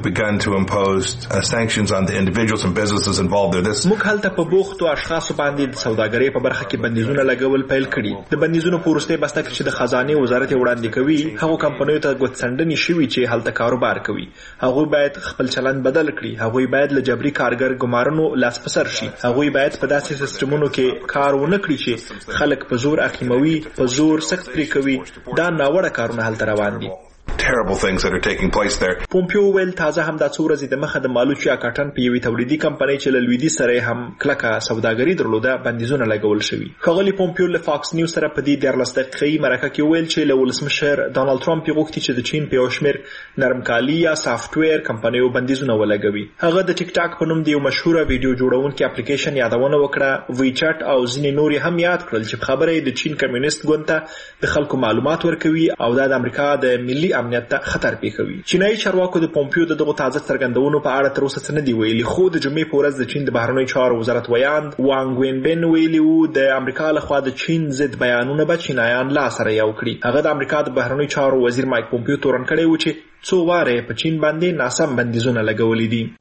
موږ هلته په بوختو اشخاصو باندې د سوداګرۍ په برخه کې بندیزونه لګول پیل کړي. د بندیزونو په وروستۍ بسته کې چې د خزانه وزارت وړاندې کوي هغه کمپنیو ته ګوتڅنډنې شوي چې هلته کاروبار کوي. هغوی باید خپل چلند بدل کړي. هغوی باید له جبري کارګر ګمارنو لاس په سر شي. هغوی باید په داسې سیستمونو کې کار ونه کړي چې خلک په زور اخیموي، په زور سخت پرې کوي. دا ناوړه کارونه هلته روان دي. terrible things that are taking place there. پومپیو ویل تازه هم د څو ورځې د مخه د مالوچ یا کاټن په یوې تولیدي کمپنۍ چې له لویدي سره هم کلکه سوداګري درلوده بندیزونه لګول شوي. ښاغلي پومپیو له فاکس نیوز سره په دې 14 دقیقې مرکه کې ویل چې له ولسمشر ډانلډ ټرمپ غوښتي چې د چین په یو شمېر نرم کالي یا سافټویر کمپنیو بندیزونه ولګوي. هغه د ټیک ټاک په نوم د یو مشهوره ویډیو جوړونکي اپلیکیشن یادونه وکړه. وی چټ او ځینې نور هم یاد کړل چې خبره د چین کمیونیست ګوند ته د خلکو معلومات ورکوي او دا د امریکا د ملي امنیت ته خطر کوي. چینایي چارواکو د پومپیو دغه تازه څرګندونو په اړه تر اوسه څه نه دی ویلي، خو د جمعې په ورځ د چین د بهرنیو چارو وزارت ویاند وانګ وینبن ویلي وو د امریکا لخوا د چین ضد بیانونه به چینایان لا سره یو کړي. هغه د امریکا د بهرنیو چارو وزیر مایک پومپیو تورن کړی و چې څو واره په چین باندې ناسم بندیزونه لګولې دي.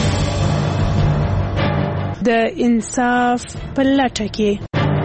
د انصاف په لټه کې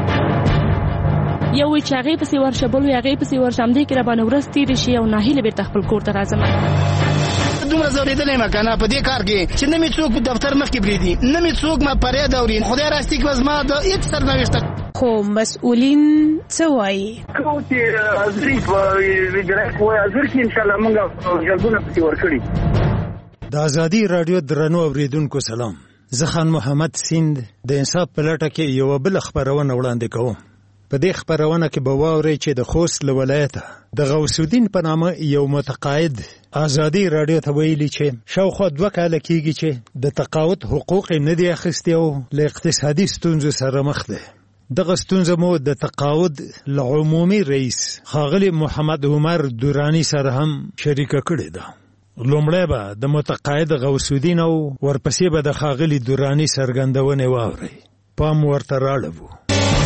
یو چې هغه په سیور شبل وي هغه په سیور شم دي کې را باندې ورس تیر شي او ناهیله به خپل کور ته راځم. دومره زوریدلې مکنه په دې کار کې چې نه می څوک په دفتر مخ کې بریدي، نه می څوک ما پرې دورین. خدای راستي کې وزما د هیڅ سرنوشت خو مسؤلین څه وایي؟ کو چې ازري ویډرک وای ازر کې ان شاء الله موږ جلبونه پکې ورکړي. د ازادي رادیو درنو اوریدونکو سلام. زه خان محمد سیند د انصاف په لټه کې یو بل خبرونه وړاندې کوم. په دې خبرونه کې به واورئ چې د خوست له ولایته د غوث الدین په نامه یو متقاعد ازادي رادیو ته ویلي چې شاوخوا 2 کاله کېږي چې د تقاعد حقوق نه دي اخیستي او له اقتصادي ستونزو سره مخ دی. دغه ستونزه مو د تقاعد له عمومي رئیس ښاغلي محمد عمر دورانی سره هم شریکه کړې ده. لومړی به د متقاعد غوث الدین او ورپسې به د ښاغلي دورانی څرګندونې واورئ. پام ورته راړو.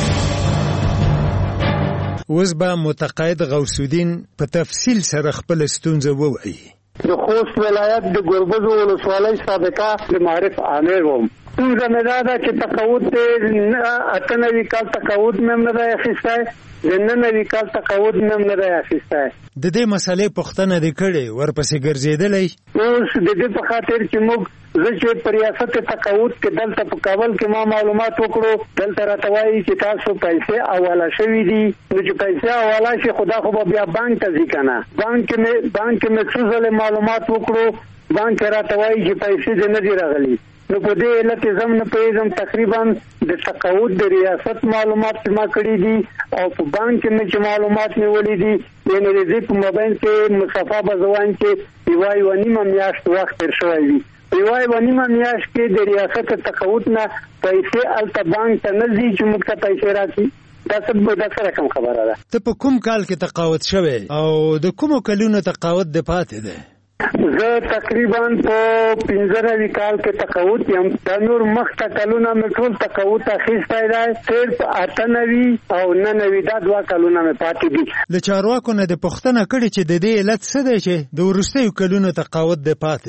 اوس به متقاعد غوث الدین په تفصیل سره خپل ستونزه ووایي. د خوست ولایت د ګوربز ولسوالۍ سابقه د معرف عامر وم. ستونزه مې دا ده چې تقاعد 98 کال تقاعد مې نه دی اخیستی، د 99 کال تقاعد مې نه دی اخیستی. د دې مسلې پوښتنه دې کړې ورپسې ګرځېدلی. اوس د دې په خاطر چې موږ زه چې په ریاست تقاعد کې دلته په کابل کې ما معلومات وکړو، دلته راته وایي چې تاسو پیسې حواله شوي دي. نو چې پیسې حواله شي خدا خو به بیا بانک ته ځي که نه. بانک کې مې څو ځلې معلومات وکړو، بانک راته وایي چې پیسې دې نه دي راغلي. نو په دې علت زم نه پوهېږم تقریبا د تقاعد د ریاست معلومات ما کړي دي او په بانک کې مې چې معلومات نیولي دي یعنې د دې په مابین کې مصطفی بزوان کې یوه نیمه میاشت وخت تېر شوی وي. یوه نیمه میاشت کې د ریاست تقاعد نه پیسې هلته بانک ته نه ځي چې موږ ته پیسې راکړي. دا څه رقم خبره ده؟ ته په کوم کال کې تقاعد شوی او د کومو کلونو تقاعد د پاتې دی؟ زه تقریبا په 15 کال کې تقاعد یم. دا نور مخته کلونه مې ټول تقاعد اخیستی دی، صرف 98 او 99 دا 2 کلونه مې پاتې دي. له چارواکو نه د پوښتنه کړې چې د دې علت څه دی چې د وروستیو کلونو تقاعد د پاتې دی؟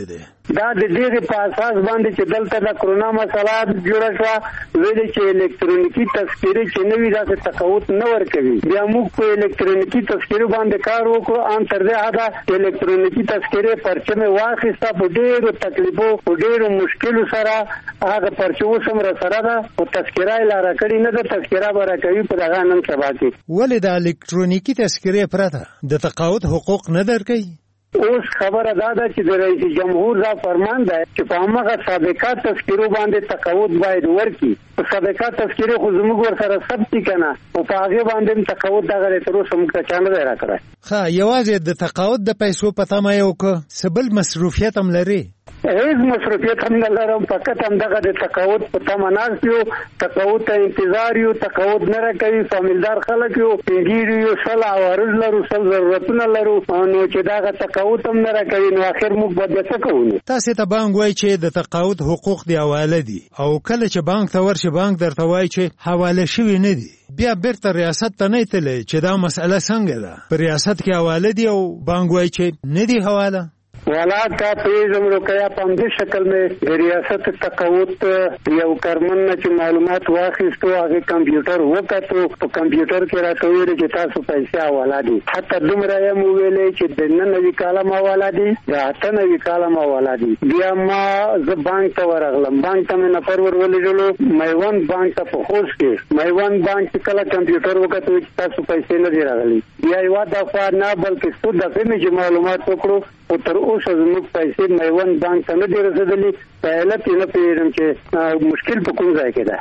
دا د دې په اساس باندې چې دلته د کرونا مسله جوړه شوه ویل چې الکترونیکی تذکره چې نوې داسې تقاعد نه ورکوي بیا موږ په الکترونیکی تذکره باندې کار وکړو ان تر دې حده الکترونیکی تذکره پرچمه واخیسته په ډېرو تکلیفو په ډېرو مشکلو سره هغه پرچه اوس هم سره ده او تذکره یې لاره کړې نه ده تذکره به راکوي په دغه نن سبا کې ولې د الکترونیکي تذکرې پرته د تقاعد حقوق نه درکوي اوس خبره دا ده چې د رئیس جمهور دا فرمان دی چې په هغه سابقه تذکرو باندې تقاعد باید ورکړي په سابقه تذکره خو زموږ ورسره ثبت کنه او په هغه باندې تقاعد دغه تر اوسه موږ ته چانه راکړه ښه یوازې د تقاعد د پیسو په تمه یو که سبل مصروفیت هم لري هیڅ مصروفیت هم نه لرم فقط هم دغه د تقاعد په تمه ناست یو تقاعد ته انتظار یو تقاعد نه راکوي فامیلدار خلک یو پیګیر یو سل عوارض لرو سل ضرورتونه لرو نو چې دغه تقاعد هم نه راکوي نو اخر موږ به څه کوو تاسو ته بانک وایي چې د تقاعد حقوق دی حواله دي او کله چې بانک ته ورشي بانک درته وایي چې حواله شوی نه دي بیا بیرته ریاست ته نه تللی چې دا مسئله څنګه ده په ریاست کې حواله دي او بانک وایي چې نه دي حواله والا کا پیزم روکیا په دې شکل مې ریاست تقاعد یو کارمن چې معلومات واخیستو هغه کمپیوټر وکړو په کمپیوټر کې راټوي چې تاسو پیسې حواله دي حتی دومره یې مو ویلې چې د نن نوې کالم حواله دي یا ته نوې کالم حواله دي بیا ما ز بانک ته ورغلم بانک ته مې نفر ورولېدلو میوند بانک ته په خوش کې میوند بانک کله کمپیوټر وکړو چې تاسو پیسې نه دی راغلي بیا یو دفعه نه بلکې څو دفعې مې معلومات وکړو او تر اوسه زموږ پیسې میوند بانک ته نه دي رسېدلې په علت یې نه پوهېږم چې مشکل په کوم ځای کې ده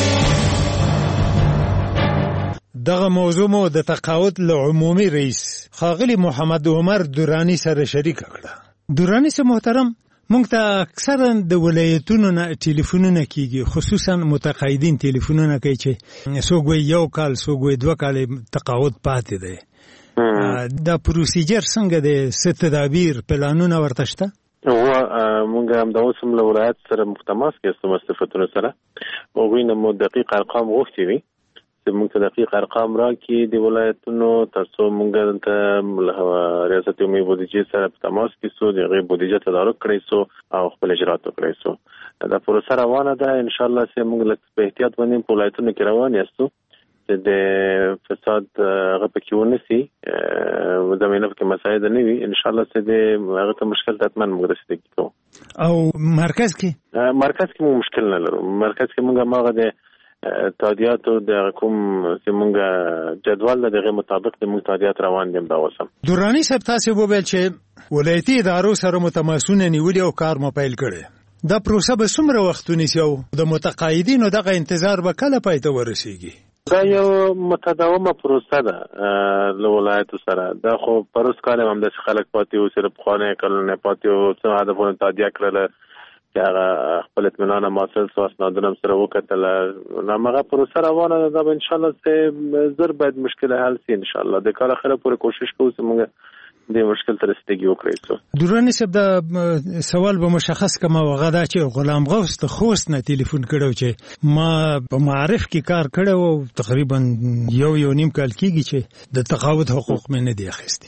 دغه موضوع مو د تقاعد له عمومي رئیس ښاغلي محمد عمر دراني سره شریکه کړه دراني صاحب محترم موږ ته اکثرا د ولایتونو نه ټلیفونونه کیږي خصوصا متقاعدین ټلیفونونه کوي چې څوک وایي یو کال څوک وایي 2 کال تقاعد پاتې دی دا پروسیجر څنګه دی څه تدابیر پلانونه ورته شته مونږ هم د اوس هم له ولایت سره مختماس کې مستفتونه سره هغوی نه مو دقیق ارقام غوښتي وي چې مونږ ته دقیق ارقام راکړي د ولایتونو تر څو مونږ ته له ریاست عمومي بودیجې سره په تماس کې سو د هغې بودیجه تدارک کړی سو او خپل اجرات وکړی سو دا پروسه روانه ده انشاءالله چې مونږ په احتیاط باندې په ولایتونو کې روان یاستو چې د فساد هغه پکې ونسي زمینه پکې مسایل نه وي انشاءالله چې د هغه ته مشکل حتما موږ رسېږي کوو او مرکز کې مو مشکل نه لرو مرکز کې موږ ماغه د تادیاتو د کوم چې موږ جدول د دغه مطابق د موږ تادیات روان دي دا وسم دراني صاحب تاسو وویل چې ولایتي ادارو سره متماسونه نیولې او کار مو پیل کړی دا پروسه به څومره وخت ونیسي او د متقاعدینو دغه انتظار به کله پای ته ورسیږي دا یو متداومه پروسه ده له ولایتو سره دا خو پروس کال هم د خلک پاتې او سره خانه کلونه پاتې او څه هدفونه تادیه کړل چې هغه خپل اطمینان ماسل سو اسنادونه سره وکړل نامغه پروسه روانه ده ان شاء الله چې زر باید مشکل حل شي ان شاء الله د کال اخره پورې کوشش کوو چې موږ د مشکل تر رسیدګي وکړو دراني صاحب دا سوال به مشخص کما وغدا چې غلام غوث ته خوست نه ټلیفون کړو چې ما په معرف کې کار کړو تقریبا یو نیم کال کېږي چې د تقاعد حقوق مې نه دی اخیستي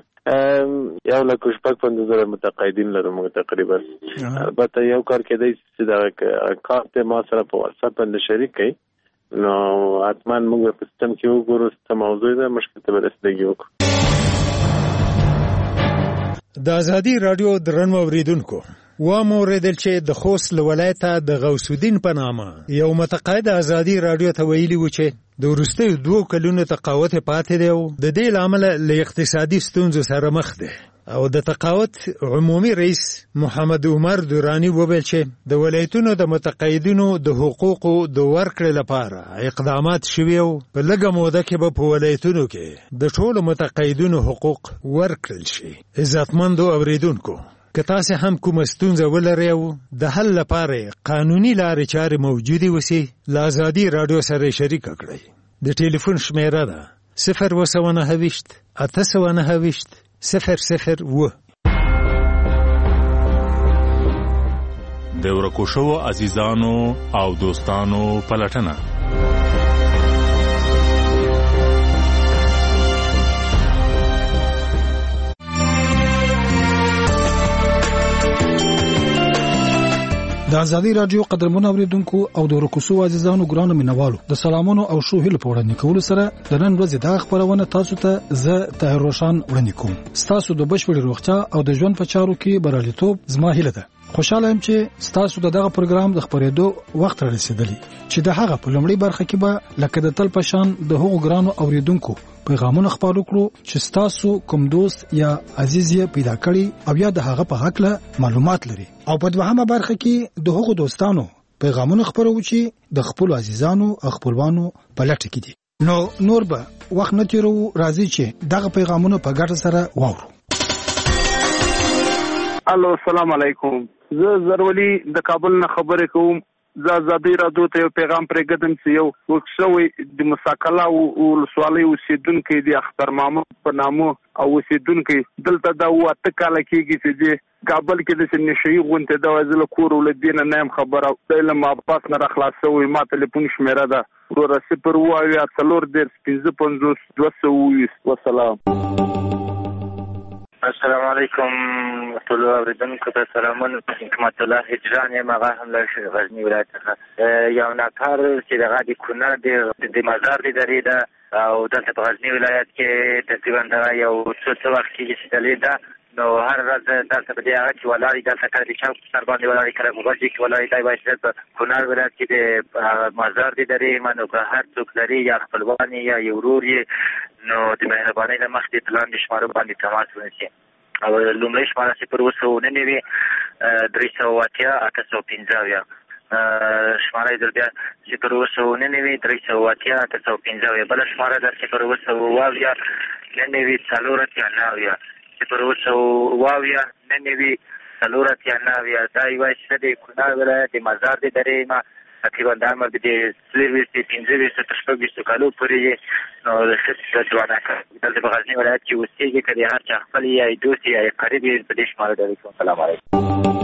یو لکه شپږ 15,000 متقاعدین لرو موږ تقریبا البته یو کار کېدای چې دا کار ته ما سره په واتساپ باندې شریک کړي نو حتما موږ په سیستم کې وګورو چې موضوع ده مشکل ته رسیدګي وکړو د ازادي رادیو درنو اوریدونکو و موردل چې د خوست ولایته د غوث الدین په نامه یو متقاعد ازادي رادیو ته ویلي و چې د وروستیو 2 کلونو تقاعد پاتې دی او د دې لامل له اقتصادي ستونزو سره مخ دی او د تقاعد عمومي رئیس محمد عمر دراني وویل چې د ولایتونو د متقاعدینو د حقوقو د ورکړې لپاره اقدامات شوي او په لږه موده کې به په ولایتونو کې د ټولو متقاعدینو حقوق ورکړل شي عزتمندو اوریدونکو که تاسو هم کوم ستونزه ولرئ او د حل لپاره قانوني لارې چارې موجودې وسی له ازادي رادیو سره شریک کړئ د ټلیفون شمیره ده 029 0 د ورکو شوو عزیزانو او دوستانو پلټنه د ازادي رادیو قدرمنو اوریدونکو او د رکوسو عزیزانو ګرانو مینوالو د سلامونو او شو هیله په وړاندې کولو سره د نن ورځې دا خبرونه تاسو ته زه طاهر روشن وړاندې کوم. تاسو د بشپړ روغتیا او د ژوند په چارو کې بریالیتوب زما هیله ده. خوشاله یم چې تاسو دغه پروګرام د خبرېدو وخت را رسیدلی چې د هغه په لومړی برخه کې به لکه د تل پشان د هغو ګرانو اوریدونکو پیغامونه خپاره کړو چې تاسو کوم دوست یا عزیز یې پیدا کړی او یا د هغه په حق له معلومات لري او په دوهمه برخه کې د هغو دوستانو پیغامونه خپرو چې د خپل عزیزانو او خپلوانو په لټه کې دي. نو نور به وخت نه تیرو، راځي چې دغه پیغامونه په ګډه سره واورو. الو السلام علیکم، زه زرولي د کابل نه خبرې کوم. زه ازادي رادیو ته یو پیغام پرېږدم چې یو وکښوي د مساکلا ولسوالۍ اوسېدونکی دی اختر محمد په نامه او اوسېدونکی دلته دا 8 کاله کېږي چې دی کابل کې د نشهیي غونډې د وزله کور ولدین نه هم خبره د علم اباس نه راخلاصوي. ما ټلیفون شمیره ده ورو 0 والسلام. السلام علیکم ټول اوریدونکو ته سلامونه. حکمت الله هجران یم، هغه هم له غزني ولایت څخه. یو نفر چې دغه د کونړ د مزار د درې ده او دلته په غزني ولایت کې تقریبا دغه یو څه وخت کېږي چې دلې ده، نو هر ورځ دلته په دې هغه چې ولاړې دلته کله د چوک سر باندې ولاړې کله په بل ځای کې ولاړې دی باید په کونړ ولایت کې د مزار د درې نو که هر څوک لري یا خپلوان یا یو ورور یې نو د مهربانۍ نه مخکې د لاندې شمارو باندې تماس ونیسي. او لومړی شماره 0 380 815 شماره یې بیا 0 380 815 بله شماره ده 0 دا یوه چې د کونړ ولایت د مزار د درې ما تقریبا د عمر د 15 کالو پورې نو د ښځې ځوانه دلته په غزني ولایت کې اوسېږي، که د هر چا خپل یا دوست یا قریب یې په دې شماره ډېر کوم. سلام علیکم.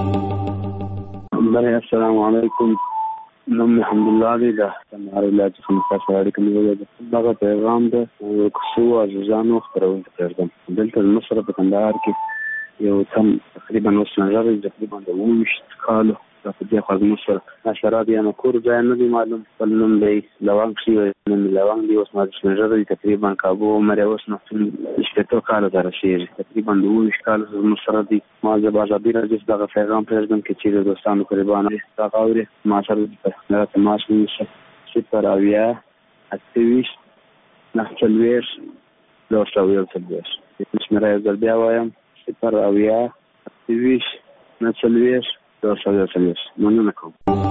السلام علیکم، نوم مې حمدالله دی د کندهار ولایت څخه مستاسو اړیکه نیولې ده. دغه پیغام د کوڅو عزیزانو خپرونې ته پرېږدم. دلته زموږ سره په کندهار کې یو تم تقریبا اوس نظر تقریبا د 20 کالو په دې خوا زموږ سره اشراب یا کور ځای نه دی معلوم، خپل نوم دی لونګ شي، نوم لونګ دی. اوس ما د نظر تقریبا کابو عمر اوس نو 18 کالو ته رسېږي، تقریبا 20 کالو زموږ سره دی. ما د ازادي رادیو دغه پیغام پرېږدم کې چې د دوستانو قربانه دغه اوري ما سره په تماس ونیسه 0 28 9 240 شمیره یې بیا وایم 0 28 9 240. مننه کوم.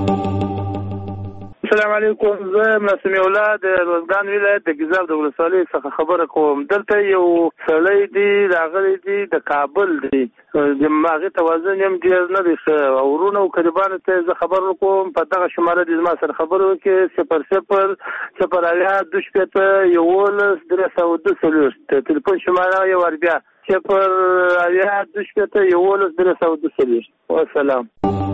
السلام علیکم، زه معصوم الله د روزګان ولایت د ګیزاب د ولسوالۍ څخه خبره کوم. دلته یو سړی دی راغلی دی د کابل دی، د هغې توازن یم ډېر نه دی ښه او ورونو او قریبانو ته زه خبر وکړم په دغه شماره دې زما سره خبرې وکړې 0 312 تلیفون شماره یو وار بیا 0 والسلام.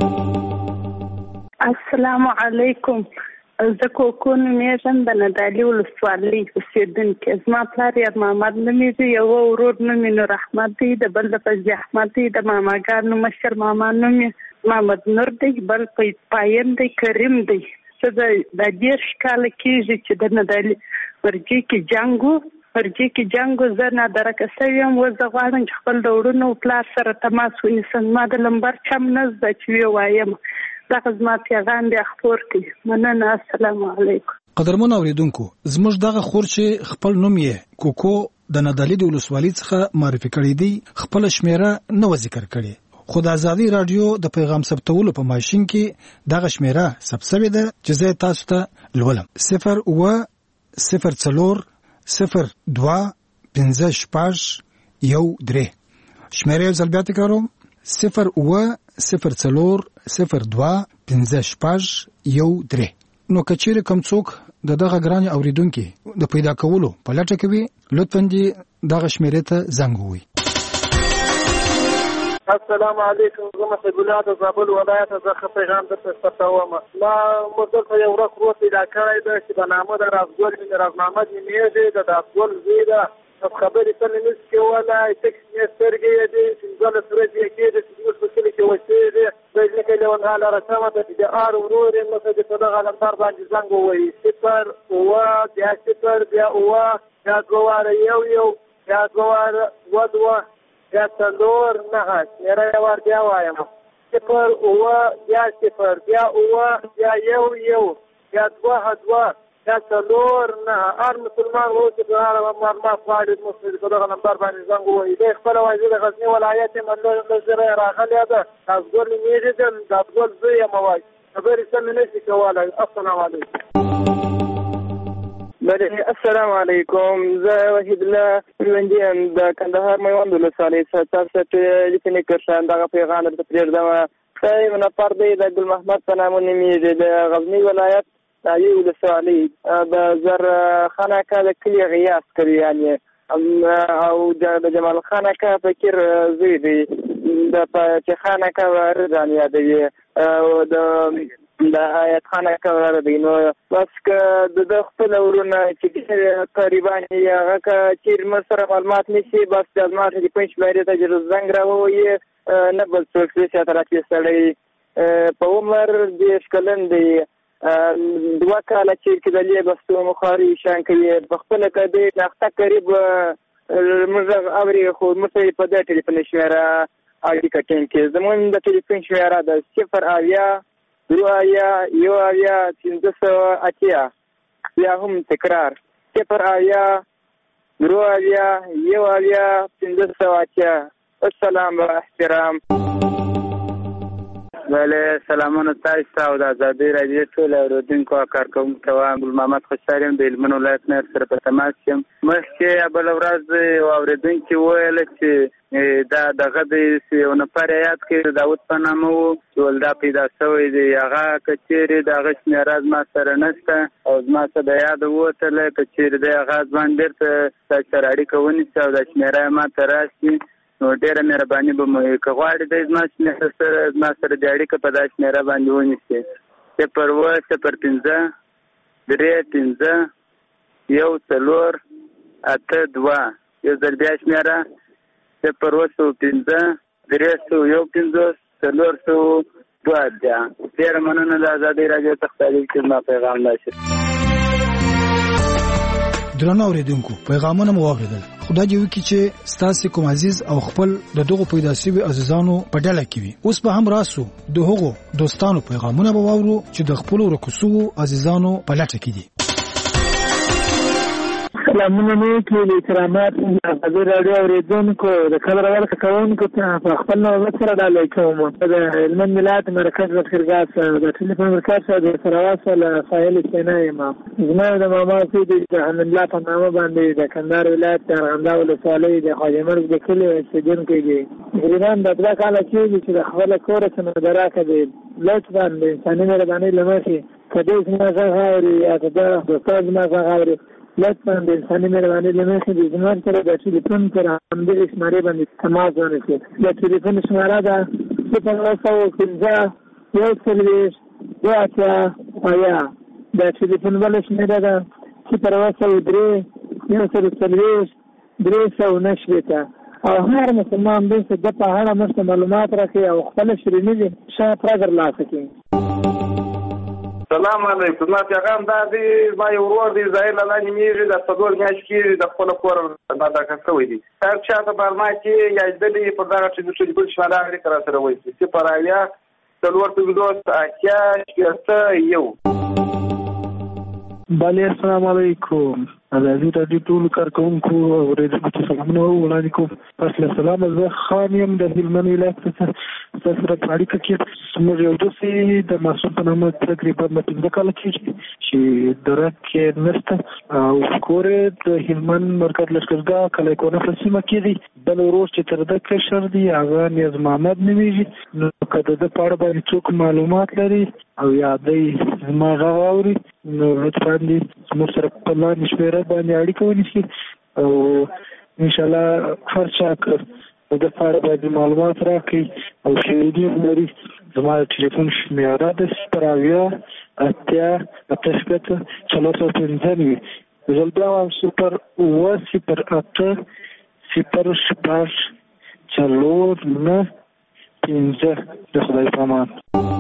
السلام علیکم، زه کوکون میږم د ندالي ولسوالۍ اوسېدونکې. زما پلار یار محمد نومېږي، یو ورور نوم یې نور احمد دی، د بل د فضلي احمد دی، د ماماګانو مشر ماما نوم یې محمد نور دی، بل پایم دی کریم دی. څه د 10 کاله کېږي چې د ندالي ورجې کې جنګ زه نادرکه شوې یم. اوس زه غواړم چې خپل د وروڼو پلار سره تماس ونیسم. ما د لمبر چم نه زده چې ووایم. دغه زما پیغام بیا خپور کړي. مننه. السلام علیکم. قدرمن اوریدونکو، زموږ دغه خور چې خپل نوم یې کوکو د ندالي د ولسوالۍ څخه معرفي کړی دی، خپل شمیره نه ذکر کړي، خو د ازادي رادیو د پیغام ثبتولو په ماشین کې دغه شمیره ثبت شوې ده چې زه تاسو ته لولم. 0 02 56 13. شمیره یو ځل بیا تکراروم 0 02 56 13. نو که چیرې کوم څوک دغه ګرانې اوریدونکي د پیدا کولو په لټه کې وي، لطفا دې دغه شمیرې ته زنګ ووهئ. السلام علیکم، زه مسعود الله د زابل ولایت څخه پیغام درته ستوم. ما دلته یو ورځ روت پیدا کړی ده چې د نامه د رازګل محمد نومېږي، د رازګل زوی ده. خبرې ته مې نس کولای، تکس مې سترګې یې دي 15 ورځې کېږي چې موږ په کلي کې اوسېږي. سړي کې له ونغاله رسمه ته د ار ورور نو څه د دغه علمدار باندې زنګ ووي 0 او بیا 0 بیا او بیا دواره یو بیا دواره ودوه بیا څلور نه یې ور بیا وایم 0 او بیا 0 بیا او بیا یو بیا دوه بیا څلور نه ار مسلمان وو چې هغه ما فاړي مسلمان په دغه نمبر باندې زنګ ووي د خپل وایي د غزنی ولایت منلو زره راغلی ده تاسو ګورئ میږي د افضل زوی موای خبرې سم نه شي کولای. السلام علیکم. السلام علیکم. زه وحید الله ژوندیم د کندهار میوند ولسوالۍ څخه لیکنې کړم. دغه پیغام درته پرېږدم. خیر نفر دی د ګل محمد په نامه نومیږي د غزنی ولایت تایي ولسوالۍ د زر خان اکا د کلي غیاس کوي یعنې او د جمال خان اکا فکر زوی دی د چې خان اکا ورځان یادوي او د آیت خان اکا ورځي نو بس که د خپل ورونه چې تقریبا هغه چې مسره معلومات نشي بس د ازمات د پنځ لري ته جز زنګ راوي نه بل څه چې تراتي سړی په عمر د شکلن دی 2 کاله چې کله بستو مخاري شان کوي په خپل کده نخته قریب موږ اوري خو مته په دې ټلیفون شمیره اړیکه ټینګه زمون د ټلیفون شمیره د 0 اویا 2 اویا 1 اویا 380 یا هم تکرار 0 اویا 2 اویا 1 اویا 380. السلام و احترام. بله سلامونه تاسو او د ازادي رادیو ټول اوریدونکو کارکوونکو ته ګل محمد خوشحالم د هلمند ولایت نه سره په تماس یم. مخکې بل ورځ اوریدونکو ویل چې دا دغه د یو نفر یاد کې داوود په نامه وو چې ولدا پیدا شوی دی هغه کچېرې دغه شمیراز ما سره نشته او ما سره د یاد وته کچېرې د هغه ځوان ډېر سره اړیکه ونیسي او د شمیرا ما ته راشي نو ډېره مهرباني به مو که غواړئ د زما سره د اړیکه په دا شمیره باندې ونیسئ 0 0 5 3 5 1 4 8 2 یو ځل بیا شمیره 0 5 3 1 5 4 2 ډېره مننه د ازادي رادیو څخه چې زما پیغام راشي. درنو اوریدونکو پیغامونه مو واوریدل. خدای دې وکړي چې ستاسو کوم عزیز او خپل د دغه پیدا شوی عزیزانو په ډله کې وي. اوس به هم راسو د هغو دوستانو پیغامونه به واورو چې د خپل ورکوسو عزیزانو په لټه کې دي. سلامونه مې کړي کرامات د رادیو اوریدونکو د خبرو کوونکو ته خپل نوبت سره ډالۍ کوم. د هلمند ولایت مرکز وکړګاس د ټلیفون مرکز د سرواصل فایل سینای ما زما د ماما سید د حمد الله په نامه باندې د کندهار ولایت ارغنداو ولسوالۍ د خاجمر د کلی اوسیدونکو دی. غریبان د 2 کاله چې د خپل کور څخه دراکه دی لطفا د انساني مهرباني لمخې کدی څنګه غواړي یا د استاد ما غواړي لطفا د انساني مهرباني لمخې د زموږ سره د ټلیفون پر همدغه شمارې باندې تماس ونیسئ. د ټلیفون شماره ده 0 0 د ټلیفون بل شماره ده 0 او هر مسلمان دې چې د په اړه مست معلومات راکړي او خپل شریمي دي شاید راګر لاسه کړي. سلام علیکم. ما پیغام دا دی ما یو ورور دی ظاهر لاله نیمه د صدور میاش کې د خپل کور دا کسوي دي هر چا ته برما کې یا دلی په دغه چې د ټول شماره لري تر سره وایي چې پراویا څلور پنځوس اکیا شته یو. بله السلام علیکم. ازادي رادیو ټول کارکوونکو او اوریدونکو سلامونه وړاندې کوم. پس له سلامه زه خان یم د هلمند ولایت څخه سره په اړیکه کې موږ یو دوسي د مسعود په نامه تقریبا 15 کاله کېږي چې درک نشته او کور د هلمند مرکز لښکرګاه کلی کونه په سیمه کې دی. بل ورور چې تر ده کشر دی هغه نیاز محمد نومیږي. نو که د ده په اړه باندې څوک معلومات لري او یا دی زما غږ اوري نو لطفا دې زموږ سره په لاندې شمېره باندې اړیکه ونیسي او انشاءالله هر چا که د ده په اړه باندې معلومات راکړي او شهیدي لري. زما د ټلیفون شمېره ده 0 8 495 زه بیا وایم 0 0 8 0 4 9 15 د خدای په امان.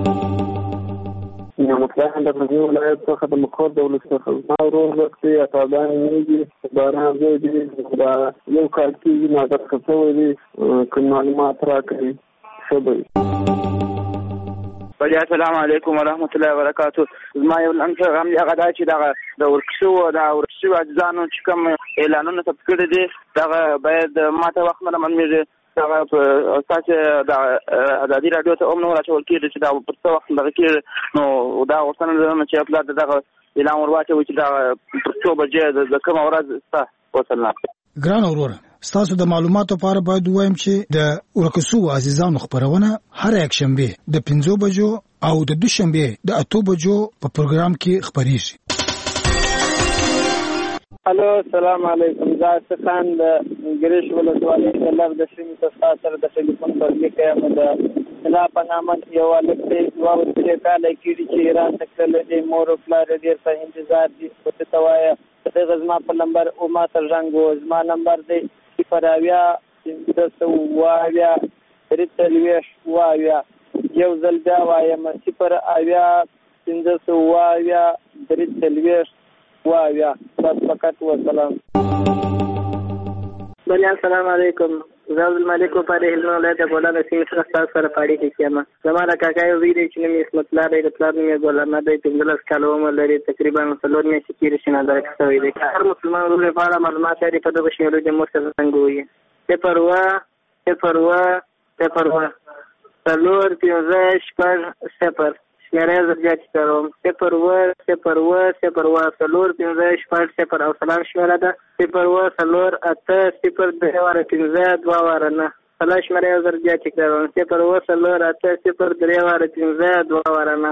مطلق د غزني ولایت څخه د مقر د ولسمشر ما ورور وختي اطابان نیږي باران زوی دی دا یو کال کېږي ناظر شوی دی که معلومات راکړي ښه به وي. السلام علیکم ورحمت الله وبرکاتو. زما یو لنډ پیغام دی هغه دا چې دغه د ورک شوو عزیزانو چې کوم اعلانونه ثبت کړي دي دغه باید ماته وخت نه معلومېږي دغه تاسو د ازادي راډیو ته هم نه راچول کېږي چې دا پر څه وخت دغه کېږي نو دا غوښتنه لرم چې خپل دغه اعلان ورواچوي چې دا پر څو بجې د کومه ورځ ستا وصلنا. ګران وروره ستاسو د معلوماتو لپاره باید ووایم چې د ورکسو عزیزانو خبرونه هر یک شنبه د 5 بجو او د دوشنبه د 8 بجو په پروګرام کې خبريږي. الو السلام علیکم. زه څخه د ګریش ولسوالۍ د لږ د سیمې څخه سره د ټلیفون پر لیکه یم د لا په نامه یو الکتې دوه ورځې کاله کېږي چې ایران ته کله د مور او پلار ډېر په انتظار دي خو ته وایه دغه زما په نمبر او ما تر زنګ زما نمبر دی 0 یو ځل بیا وایم 0 بس فقط وسلام. بله السلام علیکم. زه عبدالمالک وپاره هلمند ولایت د ګولان سیمې څخه ستاسو سره په اړیکه کې یم. زما د کاکا یو زوی دی چې نوم یې اسمت الله دی د پلار نوم یې ګل احمد دی 15 کاله عمر لري تقریبا 4 میاشتې کېږي چې نادرک شوی دی. که هر مسلمان ورور په اړه معلومات لري په دغه شمیرو کې موږ سره څنګه ووایي 0 شمیره زرجات کوم 0 او سلام شمیره ده 0 سلام شمیره زرجات کوم 0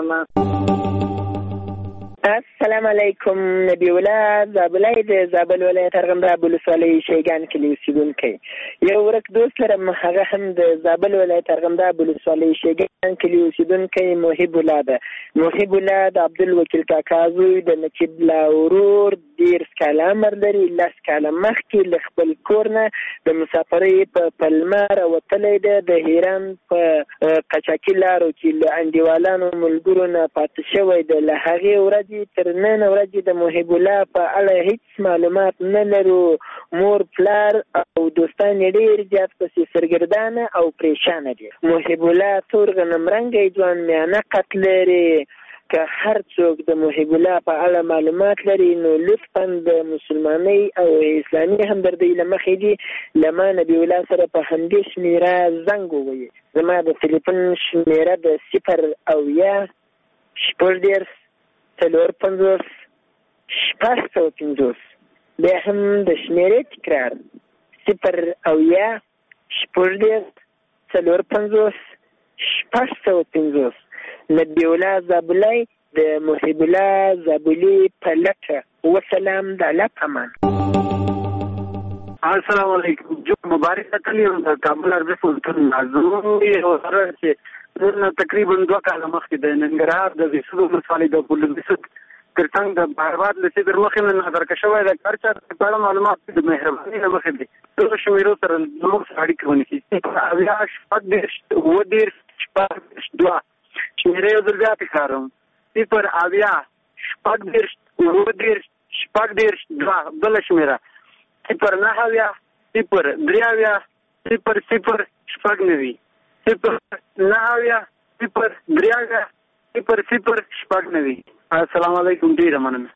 السلام علیکم. نبی الله زابلای د زابل ولایت ارغنداب ولسوالۍ شیګان کلي اوسیدونکی یو ورک دوست لرم هغه هم د زابل ولایت ارغنداب ولسوالۍ شیګان کلي اوسیدونکی محب الله ده. محب الله د عبدالوکیل کاکا زوی د نقیب الله ورور 10 کاله عمر لري 10 کاله مخکې له خپل کور نه د مسافرۍ په پلمار وتلی ده د هیران په قچاقي لارو کې له انډیوالانو ملګرو نه پاتې شوی ده. له هغې ورځې تر نن ورځې د محب الله په اړه هیڅ معلومات نه لرو. مور پلار او دوستان ډېر زیات پسې سرګردانه او پریشانه دي. محب الله تور غنم رنګی ځوان میانه قد لري. که هر څوک د محب الله په اړه معلومات لري نو لطفا د مسلمانۍ او اسلامي همدردۍ له مخې دي له ما نبي الله سره په همدې شمیره زنګ ووایي. زما د تلیفون شمیره د 0 بیا هم د شمیرې تکرار 0 نبی الله زابلای د محب الله زابلی په لټه وسلام د الله پامان. السلام علیکم. جو مبارک تکلیف د کابل ارزه فلتون نازوی او سره چې نن تقریبا 2 کاله مخکې د ننګرهار د وسلو ولسوالۍ د بولندسد ترڅنګ د بهرباد لسی در مخې نه نظر کښوی د کارچا په اړه معلومات د مهرباني نه مخې دي ټول شمیرو سره زموږ اړیکه ونیسي. اویا شپږ شمیره یو ځل بیا تکراروم 0 بله شمیره 0 السلام علیکم. ډیره مننه.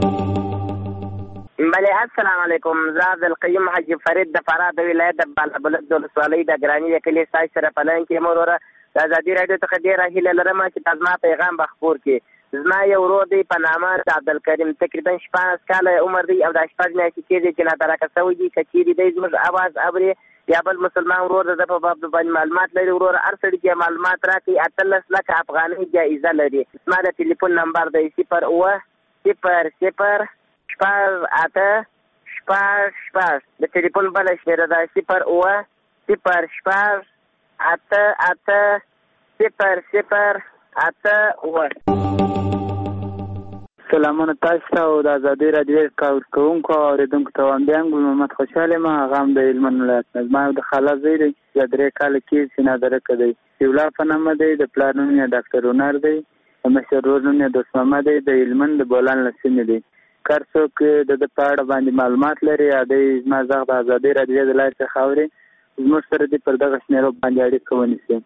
بله السلام علیکم. زه عبدالقیوم حاجي فرید د فراه د ولایت د بالابلد د ولسوالۍ د ګراني د کلي ستاسو سره په لاین کې یم. وروره د ازادي راډیو څخه ډېره هیله لرم چې تا زما پیغام به خپور کړي. زما یو ورور دی په نامه د عبدالکریم تقریبا 14 کاله عمر دی او دا 14 میاشتې کېږي چې نادرکه شوی دی. که چېرې دی زموږ اواز اوري یا بل مسلمان ورور د په باب باندې معلومات لري وروره هر سړي کې معلومات راکړي 18 لکه افغانۍ جایزه لري. زما د ټلیفون نمبر دی 0 د ټلیفون بله شمیره ده 0 سلامونه تاسو ته او د ازادي رادیو کارکونکو او اوریدونکو ته وایم بیا ګل محمد خوشاله ما هغه هم د هلمند ولایت نه زما د خاله زوی دی د 3 کاله کې سینا درکه دی یولا په نامه دی د پلار نوم یې ډاکټر هنر دی د مشر ورور نوم یې دوست محمد دی د هلمند د بولان له سیمې دی کار څوک د په اړه باندې معلومات لري یا د زما زغ د ازادي رادیو د لایق خاوري زموږ سره دی پر دغه شمیرو باندې اړیکه ونیسي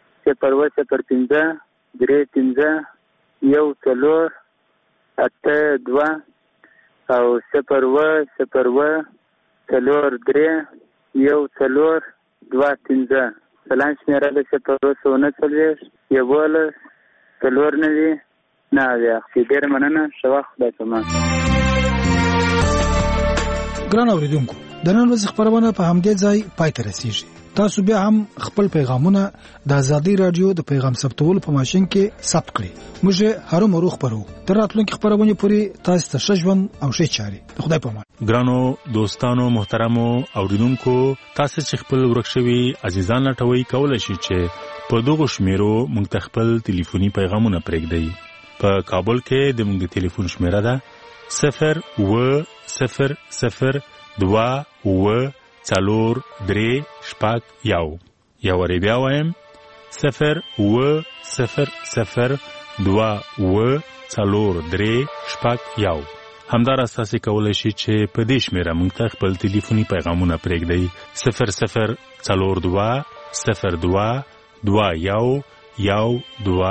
0 8 او 0 سلام شمیره د 0 څلور نوي نه بیا ډېر مننه شوا خدای پامان. ګران اوریدونکو د نن ورځې خبرونه په همدې ځای پای ته رسیږي. تاسو بیا هم خپل پیغامونه د ازادي رادیو د پیغام ثبتولو په ماشين کې ثبت کړئ. موږ هرو مرو خبرو تر راتلونکي خبرونه پورې تاسو ته ژوند او ښه چاري خدای پامان. ګرانو دوستانو محترمو اوریدونکو تاسو چې خپل ورکشوي عزیزان لټوي کولای شي چې په دغه شمیرو موږ خپل ټلیفوني پیغامونه پرېږدئ. په کابل کې د موږ ټلیفون شمیره ده 0 یا وری بیا وایم 0 همدار اساسي کولای شي چې په دې شمیره موږ خپل ټلیفوني پیغامونه پرېږدئ 0 02 02 21 2